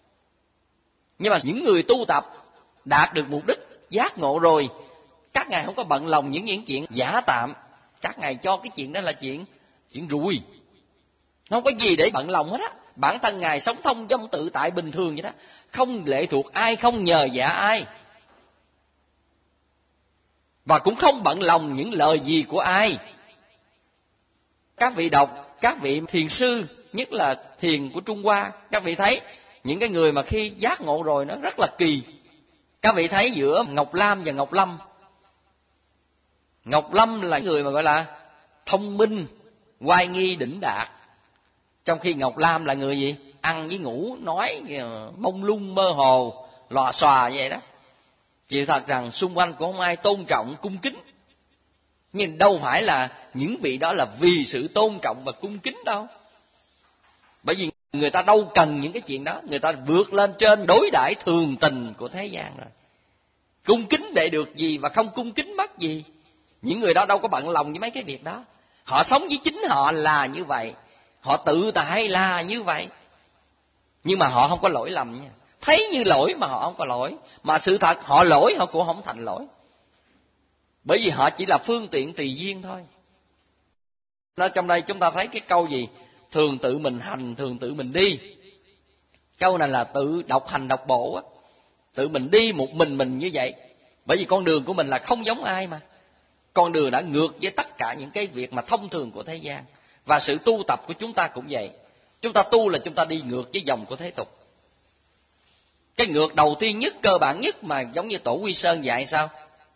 Nhưng mà những người tu tập đạt được mục đích giác ngộ rồi, các ngài không có bận lòng những chuyện giả tạm. Các ngài cho cái chuyện đó là chuyện rùi, không có gì để bận lòng hết á. Bản thân ngài sống thông dong tự tại bình thường vậy đó, không lệ thuộc ai, không nhờ vả ai, và cũng không bận lòng những lời gì của ai. Các vị đọc, các vị thiền sư, nhất là thiền của Trung Hoa, các vị thấy những cái người mà khi giác ngộ rồi nó rất là kỳ. Các vị thấy giữa Ngọc Lam và Ngọc Lâm. Ngọc Lâm là người mà gọi là thông minh, oai nghi, đỉnh đạt. Trong khi Ngọc Lam là người gì? Ăn với ngủ, nói mông lung mơ hồ, lòa xòa vậy đó. Chỉ thật rằng xung quanh cũng không ai tôn trọng, cung kính. Nhưng đâu phải là những vị đó là vì sự tôn trọng và cung kính đâu. Bởi vì người ta đâu cần những cái chuyện đó. Người ta vượt lên trên đối đãi thường tình của thế gian rồi. Cung kính để được gì và không cung kính mất gì. Những người đó đâu có bận lòng với mấy cái việc đó. Họ sống với chính họ là như vậy. Họ tự tại là như vậy. Nhưng mà họ không có lỗi lầm nha. Thấy như lỗi mà họ không có lỗi. Mà sự thật họ lỗi họ cũng không thành lỗi. Bởi vì họ chỉ là phương tiện tùy duyên thôi. Nó trong đây chúng ta thấy cái câu gì? Thường tự mình hành, thường tự mình đi. Câu này là tự độc hành độc bộ á. Tự mình đi một mình như vậy. Bởi vì con đường của mình là không giống ai mà. Con đường đã ngược với tất cả những cái việc mà thông thường của thế gian. Và sự tu tập của chúng ta cũng vậy. Chúng ta tu là chúng ta đi ngược với dòng của thế tục. Cái ngược đầu tiên nhất, cơ bản nhất mà giống như Tổ Quy Sơn dạy sao?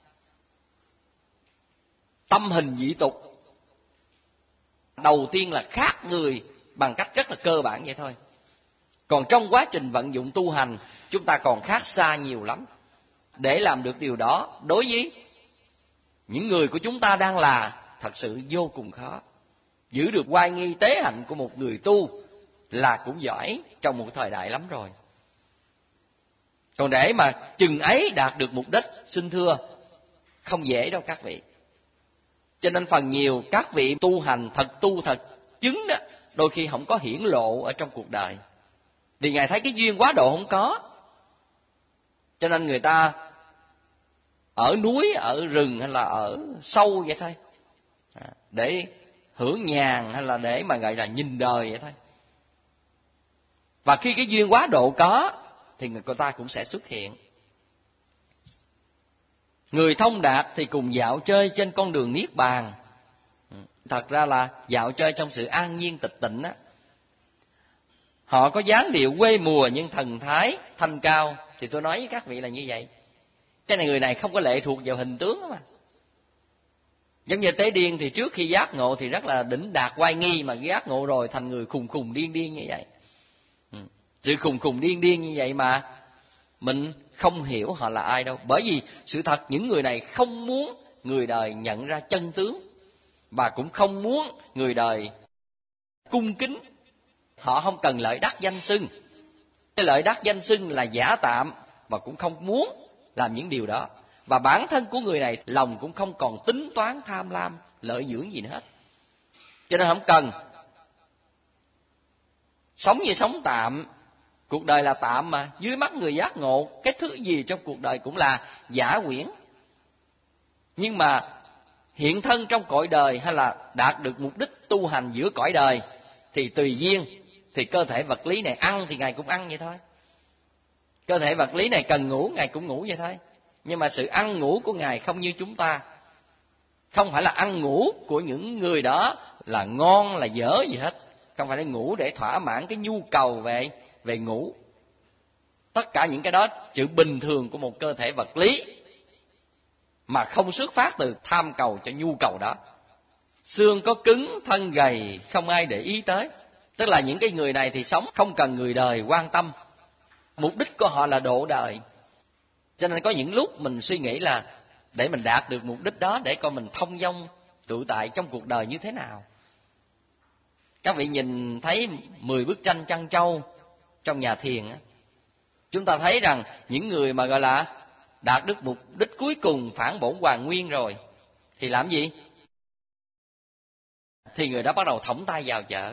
Tâm hình dị tục. Đầu tiên là khác người bằng cách rất là cơ bản vậy thôi. Còn trong quá trình vận dụng tu hành, chúng ta còn khác xa nhiều lắm. để làm được điều đó đối với những người của chúng ta đang là thật sự vô cùng khó. Giữ được oai nghi tế hạnh của một người tu là cũng giỏi trong một thời đại lắm rồi. Còn để mà chừng ấy đạt được mục đích, xin thưa, không dễ đâu các vị. Cho nên phần nhiều các vị tu hành thật tu thật chứng đó, đôi khi không có hiển lộ ở trong cuộc đời. Vì Ngài thấy cái duyên quá độ không có. Cho nên người ta ở núi, ở rừng hay là ở sâu vậy thôi, để hưởng nhàn hay là để mà gọi là nhìn đời vậy thôi. Và khi cái duyên quá độ có thì người ta cũng sẽ xuất hiện. Người thông đạt thì cùng dạo chơi trên con đường niết bàn. Thật ra là dạo chơi trong sự an nhiên tịch tịnh á. Họ có dáng điệu quê mùa nhưng thần thái thanh cao. Thì tôi nói với các vị là như vậy. Cái này người này không có lệ thuộc vào hình tướng mà. Giống như Tế Điên thì trước khi giác ngộ thì rất là đỉnh đạt oai nghi, mà giác ngộ rồi thành người khùng khùng điên điên như vậy. Sự khùng khùng điên điên như vậy mà mình không hiểu họ là ai đâu. Bởi vì sự thật những người này không muốn người đời nhận ra chân tướng, và cũng không muốn người đời cung kính. Họ không cần lợi đắc danh xưng. Cái lợi đắc danh xưng là giả tạm, và cũng không muốn làm những điều đó. Và bản thân của người này lòng cũng không còn tính toán tham lam lợi dưỡng gì nữa hết. Cho nên không cần. Sống như sống tạm. Cuộc đời là tạm mà. Dưới mắt người giác ngộ, cái thứ gì trong cuộc đời cũng là giả quyển. Nhưng mà hiện thân trong cõi đời hay là đạt được mục đích tu hành giữa cõi đời thì tùy duyên. Thì cơ thể vật lý này ăn thì Ngài cũng ăn vậy thôi. Cơ thể vật lý này cần ngủ, Ngài cũng ngủ vậy thôi. Nhưng mà sự ăn ngủ của Ngài không như chúng ta. Không phải là ăn ngủ của những người đó là ngon là dở gì hết. Không phải là ngủ để thỏa mãn cái nhu cầu về ngủ. Tất cả những cái đó chữ bình thường của một cơ thể vật lý, mà không xuất phát từ tham cầu cho nhu cầu đó. Xương có cứng, thân gầy, không ai để ý tới. Tức là những cái người này thì sống không cần người đời quan tâm. Mục đích của họ là độ đời. Cho nên có những lúc mình suy nghĩ là để mình đạt được mục đích đó, để coi mình thông dong tự tại trong cuộc đời như thế nào. Các vị nhìn thấy 10 bức tranh trăn trâu trong nhà thiền á, chúng ta thấy rằng những người mà gọi là đạt được mục đích cuối cùng phản bổn hoàn nguyên rồi thì làm gì? Thì người đó bắt đầu thõng tay vào chợ.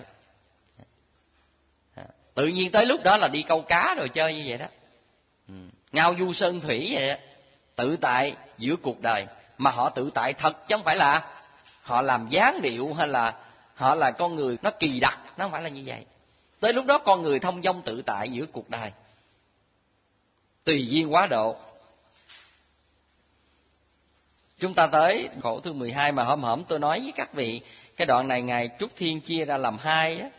Tự nhiên tới lúc đó là đi câu cá rồi chơi như vậy đó. Ngao du sơn thủy vậy đó. Tự tại giữa cuộc đời. Mà họ tự tại thật, chứ không phải là họ làm dáng điệu hay là họ là con người nó kỳ đặc. Nó không phải là như vậy. Tới lúc đó con người thông dong tự tại giữa cuộc đời. Tùy duyên quá độ. Chúng ta tới khổ thứ 12 mà hôm tôi nói với các vị. Cái đoạn này Ngài Trúc Thiên chia ra làm hai á.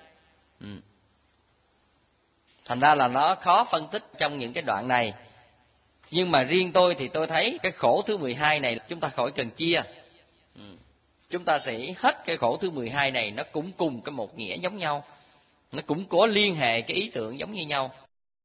Thành ra là nó khó phân tích trong những cái đoạn này. Nhưng mà riêng tôi thì tôi thấy cái khổ thứ 12 này chúng ta khỏi cần chia. Chúng ta sẽ hết cái khổ thứ 12 này, nó cũng cùng cái một nghĩa giống nhau. Nó cũng có liên hệ cái ý tưởng giống như nhau.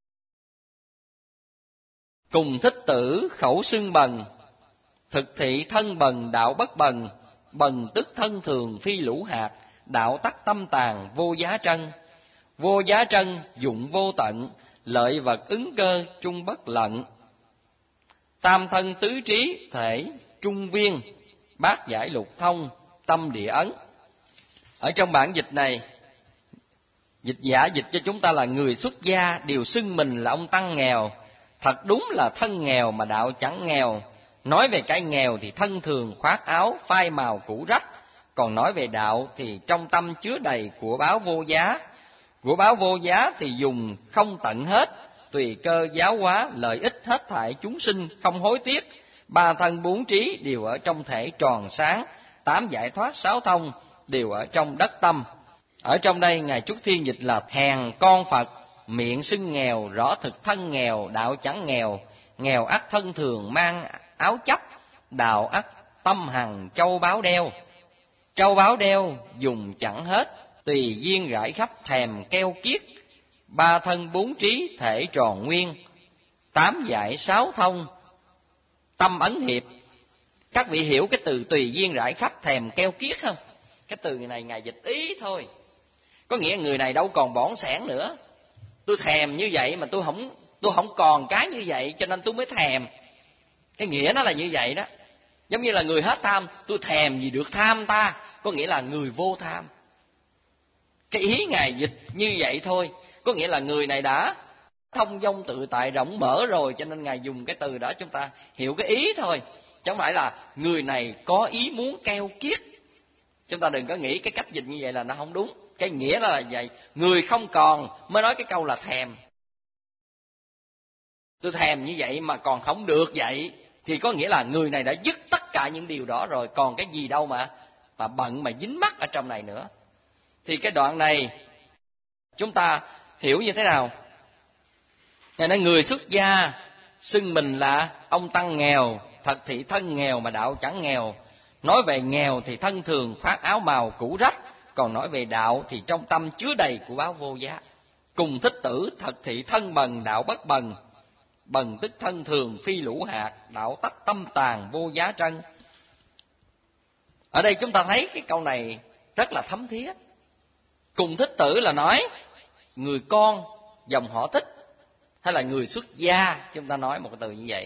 Cùng thích tử khẩu xưng bần, thực thị thân bần đạo bất bần, bần tức thân thường phi lũ hạt, đạo tắc tâm tàn vô giá trân. Vô giá trân dụng vô tận, lợi vật ứng cơ trung bất lận. Tam thân tứ trí thể trung viên, bát giải lục thông tâm địa ấn. Ở trong bản dịch này, dịch giả dịch cho chúng ta là người xuất gia đều xưng mình là ông tăng nghèo. Thật đúng là thân nghèo mà đạo chẳng nghèo. Nói về cái nghèo thì thân thường khoác áo phai màu cũ rách. Còn nói về đạo thì trong tâm chứa đầy của báo vô giá. Của báo vô giá thì dùng không tận hết, tùy cơ giáo hóa lợi ích hết thảy chúng sinh không hối tiếc. Ba thân bốn trí đều ở trong thể tròn sáng, tám giải thoát sáu thông đều ở trong đất tâm. Ở trong đây Ngài Trúc Thiên dịch là hèn con Phật, miệng xưng nghèo, rõ thực thân nghèo, đạo chẳng nghèo. Nghèo ắt thân thường mang áo chấp, đạo ắt tâm hằng châu báu đeo. Châu báu đeo dùng chẳng hết, tùy duyên rải khắp thèm keo kiết. Ba thân bốn trí thể tròn nguyên, tám giải sáu thông tâm ấn hiệp. Các vị hiểu cái từ tùy duyên rải khắp thèm keo kiết không? Cái từ này Ngài dịch ý thôi. Có nghĩa người này đâu còn bỏn sẻn nữa. Tôi thèm như vậy mà tôi không còn cái như vậy cho nên tôi mới thèm. Cái nghĩa nó là như vậy đó. Giống như là người hết tham, tôi thèm gì được tham ta, có nghĩa là người vô tham. Cái ý Ngài dịch như vậy thôi. Có nghĩa là người này đã thông dong tự tại rộng mở rồi, cho nên Ngài dùng cái từ đó chúng ta hiểu cái ý thôi. Chứ không phải là người này có ý muốn keo kiết. Chúng ta đừng có nghĩ cái cách dịch như vậy là nó không đúng. Cái nghĩa là vậy. Người không còn mới nói cái câu là thèm. Tôi thèm như vậy mà còn không được vậy, thì có nghĩa là người này đã dứt tất cả những điều đó rồi. Còn cái gì đâu mà bận mà dính mắc ở trong này nữa. Thì cái đoạn này chúng ta hiểu như thế nào? Ngài nói người xuất gia xưng mình là ông tăng nghèo, thật thị thân nghèo mà đạo chẳng nghèo. Nói về nghèo thì thân thường khoác áo màu cũ rách, còn nói về đạo thì trong tâm chứa đầy của báo vô giá. Cùng thích tử thật thị thân bần đạo bất bần, bần tức thân thường phi lũ hạt, đạo tắc tâm tàn vô giá trân. Ở đây chúng ta thấy cái câu này rất là thấm thía. Cùng thích tử là nói người con dòng họ Thích, hay là người xuất gia, chúng ta nói một cái từ như vậy.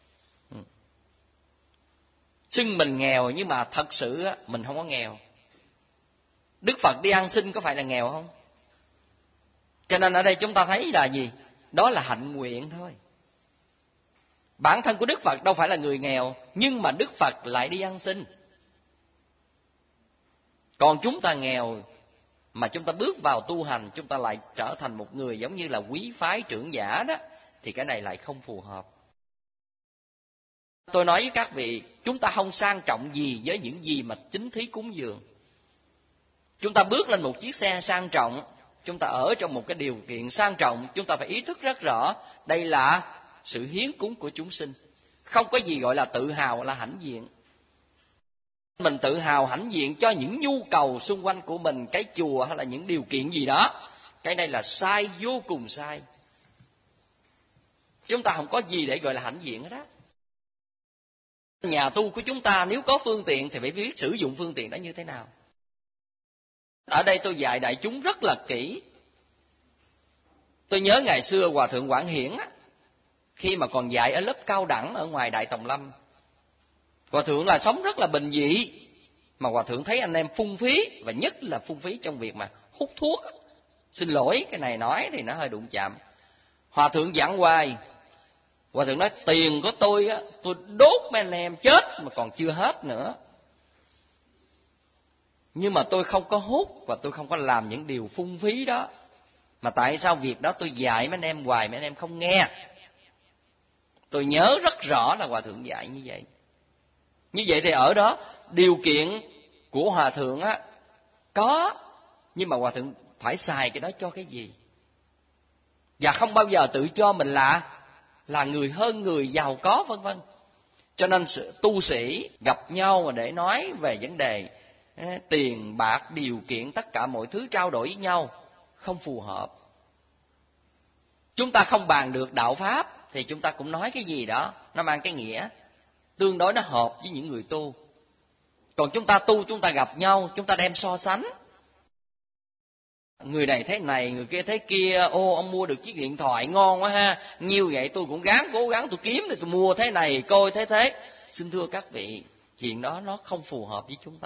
Xưng mình nghèo nhưng mà thật sự mình không có nghèo. Đức Phật đi ăn xin có phải là nghèo không? Cho nên ở đây chúng ta thấy là gì? Đó là hạnh nguyện thôi. Bản thân của Đức Phật đâu phải là người nghèo, nhưng mà Đức Phật lại đi ăn xin. Còn chúng ta nghèo mà chúng ta bước vào tu hành, chúng ta lại trở thành một người giống như là quý phái trưởng giả đó, thì cái này lại không phù hợp. Tôi nói với các vị, chúng ta không sang trọng gì với những gì mà chính thí cúng dường. Chúng ta bước lên một chiếc xe sang trọng, chúng ta ở trong một cái điều kiện sang trọng, chúng ta phải ý thức rất rõ, đây là sự hiến cúng của chúng sinh. Không có gì gọi là tự hào là hãnh diện. Mình tự hào hãnh diện cho những nhu cầu xung quanh của mình, cái chùa hay là những điều kiện gì đó, cái này là sai, vô cùng sai. Chúng ta không có gì để gọi là hãnh diện hết đó. Nhà tu của chúng ta nếu có phương tiện thì phải biết sử dụng phương tiện đó như thế nào. Ở đây tôi dạy đại chúng rất là kỹ. Tôi nhớ ngày xưa Hòa Thượng Quảng Hiển á, khi mà còn dạy ở lớp cao đẳng ở ngoài Đại Tòng Lâm, Hòa Thượng là sống rất là bình dị, mà Hòa Thượng thấy anh em phung phí, và nhất là phung phí trong việc mà hút thuốc. Xin lỗi, cái này nói thì nó hơi đụng chạm. Hòa Thượng dặn hoài, Hòa Thượng nói tiền của tôi á, tôi đốt mấy anh em chết mà còn chưa hết nữa. Nhưng mà tôi không có hút và tôi không có làm những điều phung phí đó. Mà tại sao việc đó tôi dạy mấy anh em hoài, mấy anh em không nghe? Tôi nhớ rất rõ là Hòa Thượng dạy như vậy. Như vậy thì ở đó điều kiện của Hòa Thượng á có, nhưng mà Hòa Thượng phải xài cái đó cho cái gì? Và không bao giờ tự cho mình là người hơn người, giàu có vân vân. Cho nên tu sĩ gặp nhau mà để nói về vấn đề tiền bạc, điều kiện, tất cả mọi thứ trao đổi với nhau không phù hợp. Chúng ta không bàn được đạo pháp thì chúng ta cũng nói cái gì đó nó mang cái nghĩa tương đối nó hợp với những người tu. Còn chúng ta tu, chúng ta gặp nhau, chúng ta đem so sánh. Người này thế này, người kia thế kia. Ô, ông mua được chiếc điện thoại ngon quá ha, nhiêu vậy tôi cũng cố gắng tôi kiếm để tôi mua thế này, coi thế. Xin thưa các vị, chuyện đó nó không phù hợp với chúng ta.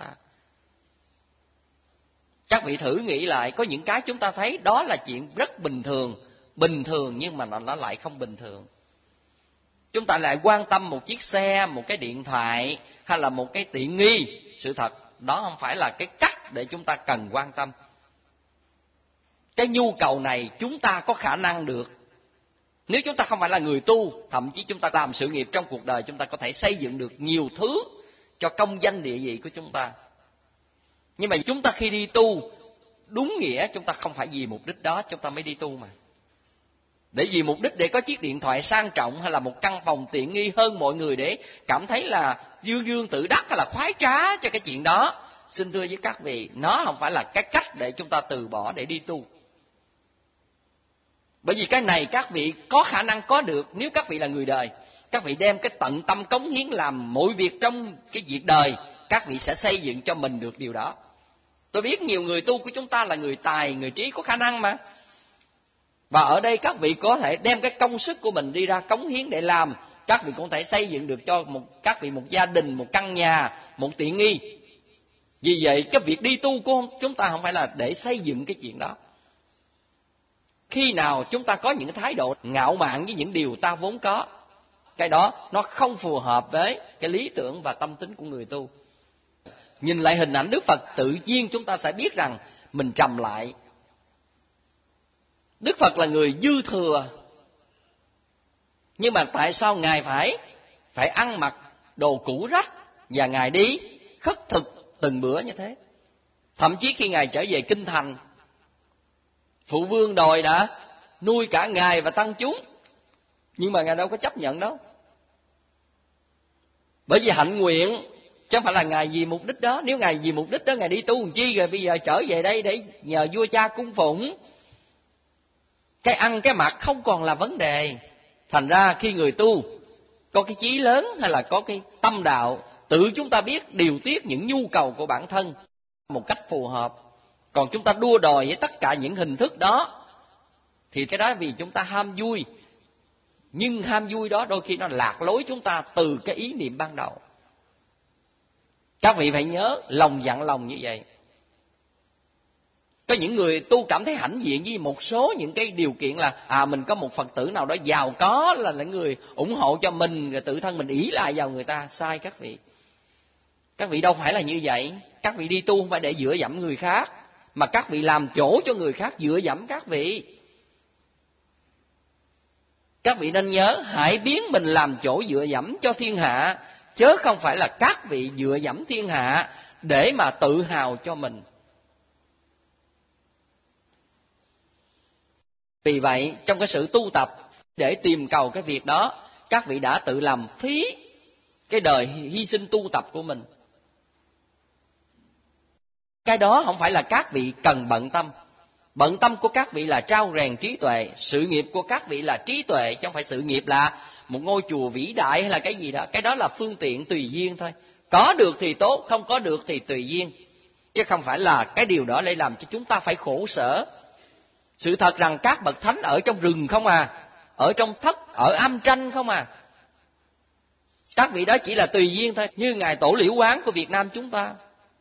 Các vị thử nghĩ lại, có những cái chúng ta thấy đó là chuyện rất bình thường nhưng mà nó lại không bình thường. Chúng ta lại quan tâm một chiếc xe, một cái điện thoại hay là một cái tiện nghi. Sự thật, đó không phải là cái cách để chúng ta cần quan tâm. Cái nhu cầu này chúng ta có khả năng được. Nếu chúng ta không phải là người tu, thậm chí chúng ta làm sự nghiệp trong cuộc đời, chúng ta có thể xây dựng được nhiều thứ cho công danh địa vị của chúng ta. Nhưng mà chúng ta khi đi tu, đúng nghĩa chúng ta không phải vì mục đích đó chúng ta mới đi tu mà. Để vì mục đích để có chiếc điện thoại sang trọng hay là một căn phòng tiện nghi hơn mọi người để cảm thấy là dương tự đắc hay là khoái trá cho cái chuyện đó. Xin thưa với các vị, nó không phải là cái cách để chúng ta từ bỏ để đi tu. Bởi vì cái này các vị có khả năng có được nếu các vị là người đời. các vị đem cái tận tâm cống hiến làm mọi việc trong cái việc đời, các vị sẽ xây dựng cho mình được điều đó. Tôi biết nhiều người tu của chúng ta là người tài, người trí, có khả năng mà. Và ở đây các vị có thể đem cái công sức của mình đi ra cống hiến để làm. Các vị cũng có thể xây dựng được cho các vị một gia đình, một căn nhà, một tiện nghi. Vì vậy cái việc đi tu của chúng ta không phải là để xây dựng cái chuyện đó. Khi nào chúng ta có những thái độ ngạo mạn với những điều ta vốn có, cái đó nó không phù hợp với cái lý tưởng và tâm tính của người tu. Nhìn lại hình ảnh Đức Phật, tự nhiên chúng ta sẽ biết rằng mình trầm lại. Đức Phật là người dư thừa, nhưng mà tại sao Ngài phải ăn mặc đồ cũ rách và Ngài đi khất thực từng bữa như thế? Thậm chí khi Ngài trở về kinh thành, phụ vương đòi đã nuôi cả Ngài và tăng chúng, nhưng mà Ngài đâu có chấp nhận đâu. Bởi vì hạnh nguyện chứ không phải là Ngài vì mục đích đó. Nếu Ngài vì mục đích đó, Ngài đi tu làm chi rồi bây giờ trở về đây để nhờ vua cha cung phụng. Cái ăn cái mặc không còn là vấn đề. Thành ra khi người tu có cái chí lớn hay là có cái tâm đạo, tự chúng ta biết điều tiết những nhu cầu của bản thân một cách phù hợp. Còn chúng ta đua đòi với tất cả những hình thức đó thì cái đó vì chúng ta ham vui. Nhưng ham vui đó đôi khi nó lạc lối chúng ta từ cái ý niệm ban đầu. Các vị phải nhớ, lòng dặn lòng như vậy. Có những người tu cảm thấy hãnh diện với một số những cái điều kiện là mình có một Phật tử nào đó giàu có là người ủng hộ cho mình, rồi tự thân mình ỷ lại vào người ta. Sai các vị. Các vị đâu phải là như vậy. Các vị đi tu không phải để dựa dẫm người khác, mà các vị làm chỗ cho người khác dựa dẫm các vị. Các vị nên nhớ, hãy biến mình làm chỗ dựa dẫm cho thiên hạ, chớ không phải là các vị dựa dẫm thiên hạ để mà tự hào cho mình. Vì vậy, trong cái sự tu tập để tìm cầu cái việc đó, các vị đã tự làm phí cái đời hy sinh tu tập của mình. Cái đó không phải là các vị cần bận tâm. Bận tâm của các vị là trau rèn trí tuệ. Sự nghiệp của các vị là trí tuệ, chứ không phải sự nghiệp là một ngôi chùa vĩ đại hay là cái gì đó. Cái đó là phương tiện tùy duyên thôi. Có được thì tốt, không có được thì tùy duyên. Chứ không phải là cái điều đó để làm cho chúng ta phải khổ sở. Sự thật rằng các bậc thánh ở trong rừng không à, ở trong thất, ở âm tranh không à. Các vị đó chỉ là tùy duyên thôi. Như Ngài Tổ Liễu Quán của Việt Nam chúng ta,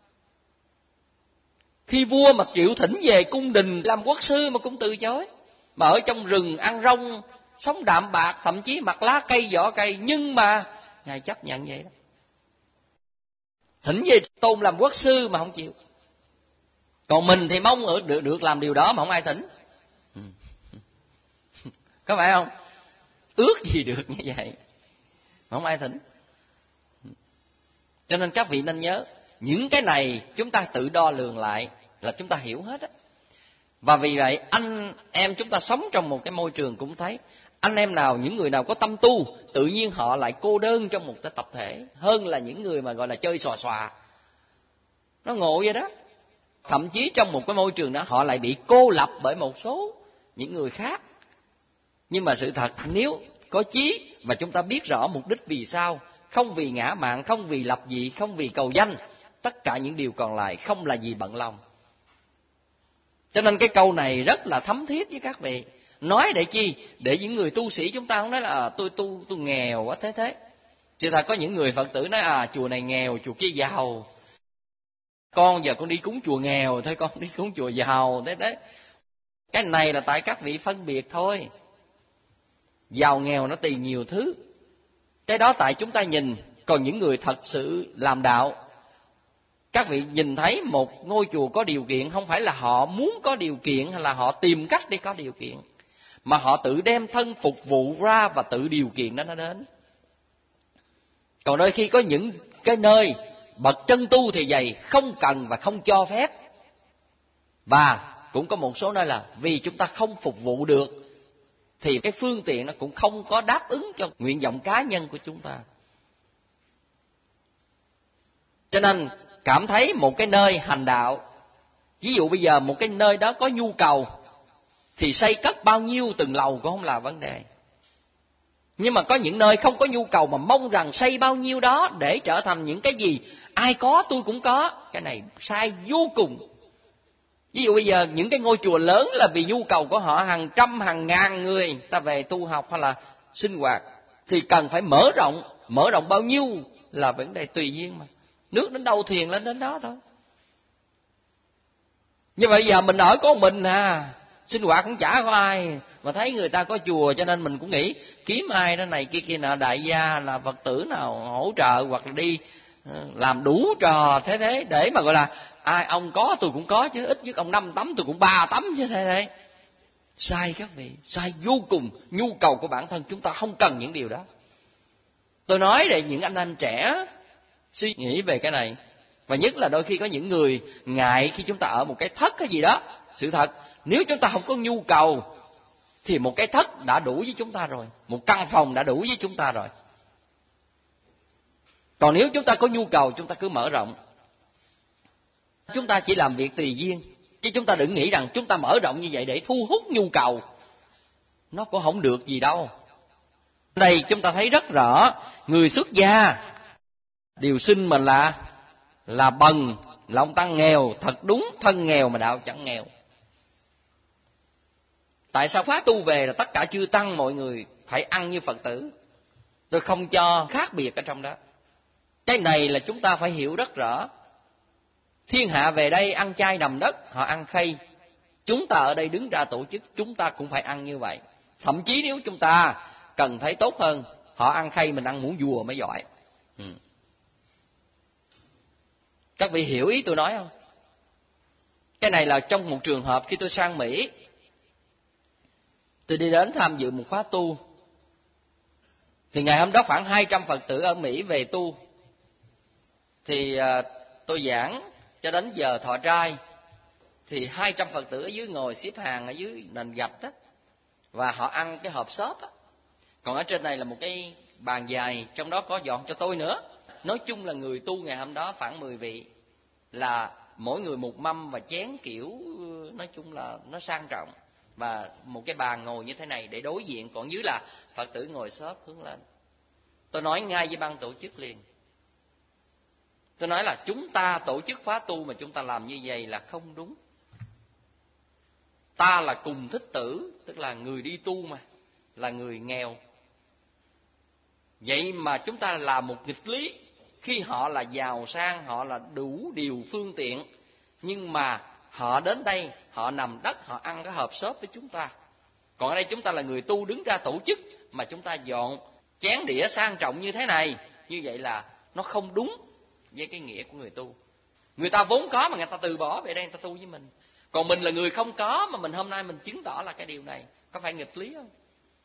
khi vua mà chịu thỉnh về cung đình làm quốc sư mà cũng từ chối. Mà ở trong rừng ăn rong, sống đạm bạc, thậm chí mặc lá cây vỏ cây, nhưng mà Ngài chấp nhận vậy đó. Thỉnh về tôn làm quốc sư mà không chịu. Còn mình thì mong được làm điều đó mà không ai thỉnh. Có phải không? Ước gì được như vậy mà không ai thỉnh. Cho nên các vị nên nhớ, những cái này chúng ta tự đo lường lại là chúng ta hiểu hết á. Và vì vậy anh em chúng ta sống trong một cái môi trường cũng thấy, anh em nào, những người nào có tâm tu, tự nhiên họ lại cô đơn trong một cái tập thể hơn là những người mà gọi là chơi xòa xòa. Nó ngộ vậy đó. Thậm chí trong một cái môi trường đó họ lại bị cô lập bởi một số những người khác. Nhưng mà sự thật, nếu có chí và chúng ta biết rõ mục đích vì sao, không vì ngã mạn, không vì lập dị, không vì cầu danh, tất cả những điều còn lại không là gì bận lòng. Cho nên cái câu này rất là thấm thiết với các vị. Nói để chi? Để những người tu sĩ chúng ta không nói là tôi nghèo quá thế. Chứ ta có những người Phật tử nói chùa này nghèo, chùa kia giàu. Con giờ con đi cúng chùa nghèo thôi, con đi cúng chùa giàu thế. Cái này là tại các vị phân biệt thôi. Giàu nghèo nó tùy nhiều thứ. Cái đó tại chúng ta nhìn. Còn những người thật sự làm đạo, các vị nhìn thấy một ngôi chùa có điều kiện, không phải là họ muốn có điều kiện hay là họ tìm cách để có điều kiện, mà họ tự đem thân phục vụ ra và tự điều kiện đó nó đến. Còn đôi khi có những cái nơi bậc chân tu thì vậy, không cần và không cho phép. Và cũng có một số nơi là vì chúng ta không phục vụ được thì cái phương tiện nó cũng không có đáp ứng cho nguyện vọng cá nhân của chúng ta. Cho nên cảm thấy một cái nơi hành đạo, ví dụ bây giờ một cái nơi đó có nhu cầu thì xây cất bao nhiêu từng lầu cũng không là vấn đề. Nhưng mà có những nơi không có nhu cầu mà mong rằng xây bao nhiêu đó để trở thành những cái gì ai có tôi cũng có. Cái này sai vô cùng. Ví dụ bây giờ những cái ngôi chùa lớn là vì nhu cầu của họ hàng trăm hàng ngàn người ta về tu học hay là sinh hoạt, thì cần phải mở rộng bao nhiêu là vấn đề tùy duyên mà. Nước đến đâu thuyền lên đến đó thôi. Như vậy giờ mình ở có một mình sinh hoạt cũng chả có ai, mà thấy người ta có chùa cho nên mình cũng nghĩ kiếm ai đó này kia nọ, đại gia là Phật tử nào hỗ trợ, hoặc là đi làm đủ trò thế để mà gọi là ai ông có tôi cũng có, chứ ít nhất ông 5 tấm tôi cũng 3 tấm chứ thế. Sai các vị, sai vô cùng. Nhu cầu của bản thân chúng ta không cần những điều đó. Tôi nói để những anh em trẻ suy nghĩ về cái này. Và nhất là đôi khi có những người ngại khi chúng ta ở một cái thất hay gì đó. Sự thật, nếu chúng ta không có nhu cầu thì một cái thất đã đủ với chúng ta rồi, một căn phòng đã đủ với chúng ta rồi. Còn nếu chúng ta có nhu cầu, chúng ta cứ mở rộng. Chúng ta chỉ làm việc tùy duyên, chứ chúng ta đừng nghĩ rằng chúng ta mở rộng như vậy để thu hút nhu cầu. Nó cũng không được gì đâu. Đây chúng ta thấy rất rõ, người xuất gia điều sinh mình là bần, là ông ta nghèo, thật đúng, thân nghèo mà đạo chẳng nghèo. Tại sao khóa tu về là tất cả chư tăng mọi người phải ăn như Phật tử? Tôi không cho khác biệt ở trong đó. Cái này là chúng ta phải hiểu rất rõ. Thiên hạ về đây ăn chay nằm đất, họ ăn khay. Chúng ta ở đây đứng ra tổ chức, chúng ta cũng phải ăn như vậy. Thậm chí nếu chúng ta cần thấy tốt hơn, họ ăn khay mình ăn muỗng dùa mới giỏi. Các vị hiểu ý tôi nói không? Cái này là trong một trường hợp khi tôi sang Mỹ, tôi đi đến tham dự một khóa tu. Thì ngày hôm đó khoảng 200 Phật tử ở Mỹ về tu. Thì tôi giảng cho đến giờ thọ trai. Thì 200 Phật tử ở dưới ngồi xếp hàng ở dưới nền gạch đó. Và họ ăn cái hộp xốp đó. Còn ở trên này là một cái bàn dài, trong đó có dọn cho tôi nữa. Nói chung là người tu ngày hôm đó khoảng 10 vị. Là mỗi người một mâm và chén kiểu, nói chung là nó sang trọng. Và một cái bàn ngồi như thế này để đối diện, còn dưới là Phật tử ngồi xốp hướng lên. Tôi nói ngay với ban tổ chức liền. Tôi nói là chúng ta tổ chức khóa tu mà chúng ta làm như vậy là không đúng. Ta là cùng thích tử, tức là người đi tu mà, là người nghèo. Vậy mà chúng ta làm một nghịch lý. Khi họ là giàu sang, họ là đủ điều phương tiện, nhưng mà họ đến đây, họ nằm đất, họ ăn cái hộp xốp với chúng ta. Còn ở đây chúng ta là người tu đứng ra tổ chức, mà chúng ta dọn chén đĩa sang trọng như thế này. Như vậy là nó không đúng với cái nghĩa của người tu. Người ta vốn có mà người ta từ bỏ về đây người ta tu với mình. Còn mình là người không có mà mình hôm nay mình chứng tỏ là cái điều này. Có phải nghịch lý không?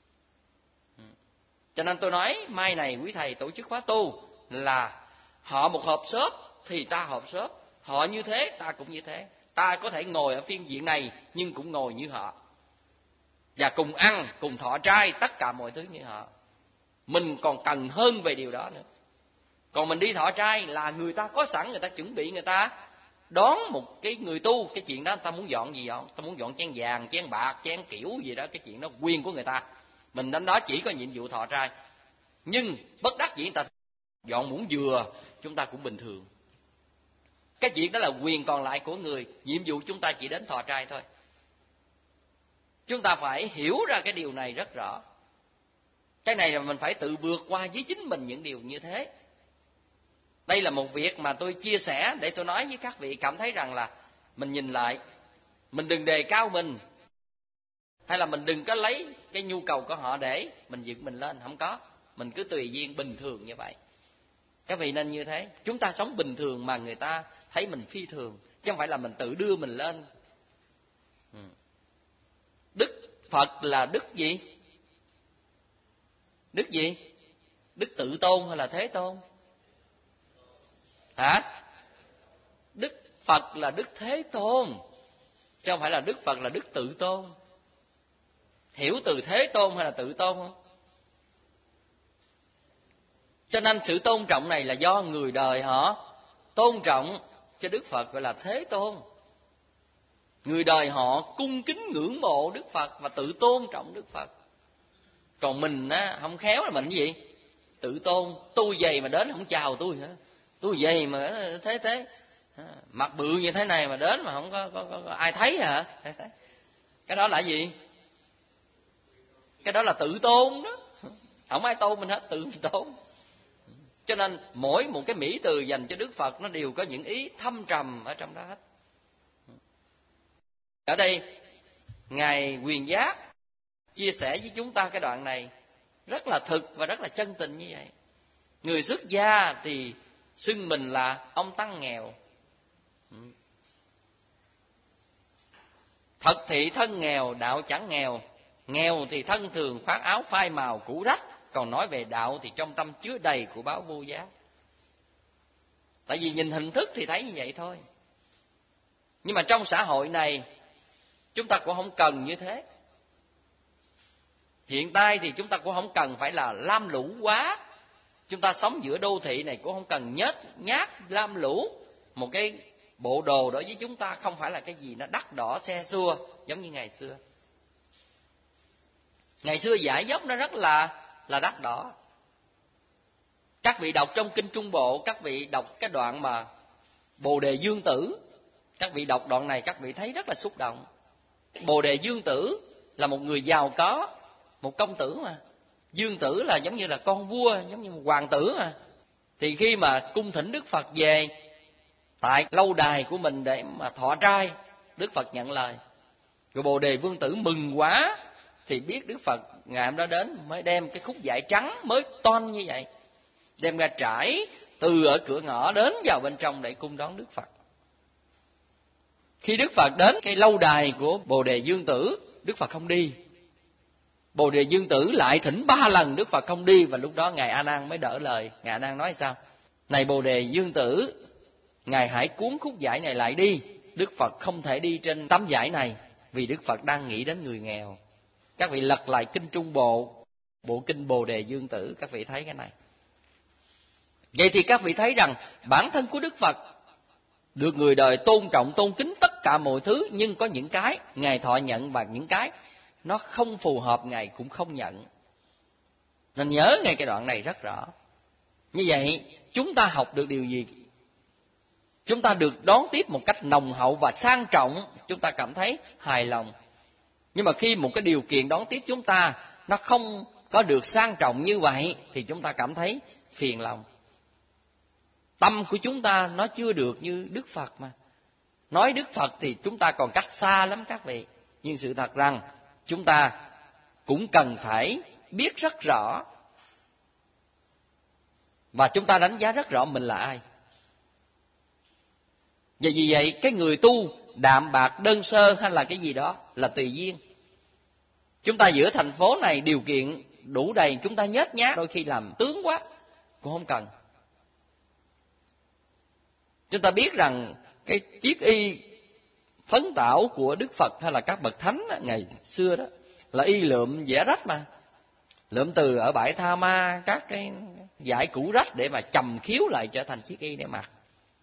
Cho nên tôi nói mai này quý thầy tổ chức khóa tu là họ một hộp xốp thì ta hộp xốp. Họ như thế ta cũng như thế. Ta có thể ngồi ở phiên diện này nhưng cũng ngồi như họ. Và cùng ăn, cùng thọ trai, tất cả mọi thứ như họ. Mình còn cần hơn về điều đó nữa. Còn mình đi thọ trai là người ta có sẵn, người ta chuẩn bị, người ta đón một cái người tu. Cái chuyện đó người ta muốn dọn gì dọn. Ta muốn dọn chén vàng, chén bạc, chén kiểu gì đó. Cái chuyện đó quyền của người ta. Mình đến đó chỉ có nhiệm vụ thọ trai. Nhưng bất đắc dĩ người ta dọn muỗng dừa, chúng ta cũng bình thường. Cái chuyện đó là quyền còn lại của người. Nhiệm vụ chúng ta chỉ đến thọ trai thôi. Chúng ta phải hiểu ra cái điều này rất rõ. Cái này là mình phải tự vượt qua với chính mình những điều như thế. Đây là một việc mà tôi chia sẻ để tôi nói với các vị cảm thấy rằng là mình nhìn lại, mình đừng đề cao mình, hay là mình đừng có lấy cái nhu cầu của họ để mình dựng mình lên, không có. Mình cứ tùy duyên bình thường như vậy. Các vị nên như thế. Chúng ta sống bình thường mà người ta thấy mình phi thường, chứ không phải là mình tự đưa mình lên. Đức Phật là đức gì? Đức gì? Đức tự tôn hay là thế tôn? Hả? Đức Phật là đức thế tôn, chứ không phải là Đức Phật là đức tự tôn. Hiểu từ thế tôn hay là tự tôn không? Cho nên sự tôn trọng này là do người đời họ tôn trọng cho Đức Phật gọi là thế tôn. Người đời họ cung kính ngưỡng mộ Đức Phật và tự tôn trọng Đức Phật. Còn mình á không khéo là mình cái gì? Tự tôn. Tôi vậy mà đến không chào tôi hả? Tôi vậy mà thế mặt bự như thế này mà đến mà không có ai thấy hả? Cái đó là gì? Cái đó là tự tôn đó. Không ai tôn mình hết, tự mình tôn. Cho nên mỗi một cái mỹ từ dành cho Đức Phật nó đều có những ý thâm trầm ở trong đó hết. Ở đây Ngài Quyền Giác chia sẻ với chúng ta cái đoạn này rất là thực và rất là chân tình như vậy. Người xuất gia thì xưng mình là ông tăng nghèo. Thật thị thân nghèo, đạo chẳng nghèo. Nghèo thì thân thường khoác áo phai màu cũ rách. Còn nói về đạo thì trong tâm chứa đầy của báo vô giá. Tại vì nhìn hình thức thì thấy như vậy thôi. Nhưng mà trong xã hội này chúng ta cũng không cần như thế. Hiện tại thì chúng ta cũng không cần phải là lam lũ quá. Chúng ta sống giữa đô thị này cũng không cần nhát lam lũ. Một cái bộ đồ đối với chúng ta không phải là cái gì nó đắt đỏ xe xua giống như ngày xưa. Ngày xưa giải dốc nó rất là đắt đỏ. Các vị đọc trong Kinh Trung Bộ, các vị đọc cái đoạn mà Bồ Đề Dương Tử. Các vị đọc đoạn này các vị thấy rất là xúc động. Bồ Đề Dương Tử là một người giàu có, một công tử mà. Dương Tử là giống như là con vua, giống như một hoàng tử mà. Thì khi mà cung thỉnh Đức Phật về tại lâu đài của mình để mà thọ trai, Đức Phật nhận lời. Rồi Bồ Đề Vương Tử mừng quá, thì biết Đức Phật ngày hôm đó đến mới đem cái khúc vải trắng mới toan như vậy, đem ra trải từ ở cửa ngõ đến vào bên trong để cung đón Đức Phật. Khi Đức Phật đến cái lâu đài của Bồ Đề Dương Tử, Đức Phật không đi. Bồ Đề Dương Tử lại thỉnh 3 lần, Đức Phật không đi. Và lúc đó Ngài A Nan mới đỡ lời. Ngài A Nan nói sao? Này Bồ Đề Dương Tử, Ngài hãy cuốn khúc vải này lại đi. Đức Phật không thể đi trên tấm vải này, vì Đức Phật đang nghĩ đến người nghèo. Các vị lật lại Kinh Trung Bộ, bộ kinh Bồ Đề Dương Tử, các vị thấy cái này. Vậy thì các vị thấy rằng bản thân của Đức Phật được người đời tôn trọng, tôn kính tất cả mọi thứ. Nhưng có những cái Ngài thọ nhận và những cái nó không phù hợp Ngài cũng không nhận. Nên nhớ ngay cái đoạn này rất rõ. Như vậy chúng ta học được điều gì? Chúng ta được đón tiếp một cách nồng hậu và sang trọng, chúng ta cảm thấy hài lòng. Nhưng mà khi một cái điều kiện đón tiếp chúng ta nó không có được sang trọng như vậy thì chúng ta cảm thấy phiền lòng. Tâm của chúng ta nó chưa được như Đức Phật mà. Nói Đức Phật thì chúng ta còn cách xa lắm các vị. Nhưng sự thật rằng chúng ta cũng cần phải biết rất rõ. Và chúng ta đánh giá rất rõ mình là ai. Và vì vậy cái người tu đạm bạc đơn sơ hay là cái gì đó là tùy duyên. Chúng ta giữa thành phố này điều kiện đủ đầy, chúng ta nhếch nhác đôi khi làm tướng quá cũng không cần. Chúng ta biết rằng cái chiếc y phấn tảo của Đức Phật hay là các bậc thánh đó, ngày xưa đó là y lượm vẽ rách mà. Lượm từ ở bãi Tha Ma các cái vải cũ rách để mà chầm khiếu lại trở thành chiếc y để mặc.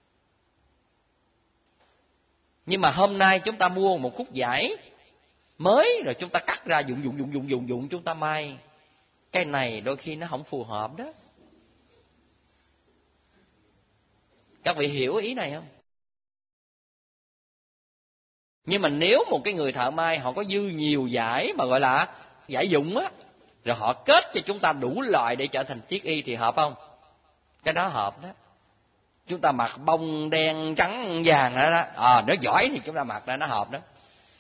Nhưng mà hôm nay chúng ta mua một khúc vải mới rồi chúng ta cắt ra dụng chúng ta may. Cái này đôi khi nó không phù hợp đó. Các vị hiểu ý này không? Nhưng mà nếu một cái người thợ may họ có dư nhiều vải mà gọi là vải dụng á, rồi họ kết cho chúng ta đủ loại để trở thành chiếc y thì hợp không? Cái đó hợp đó. Chúng ta mặc bông đen trắng vàng đó, đó. Nếu giỏi thì chúng ta mặc ra nó hợp đó.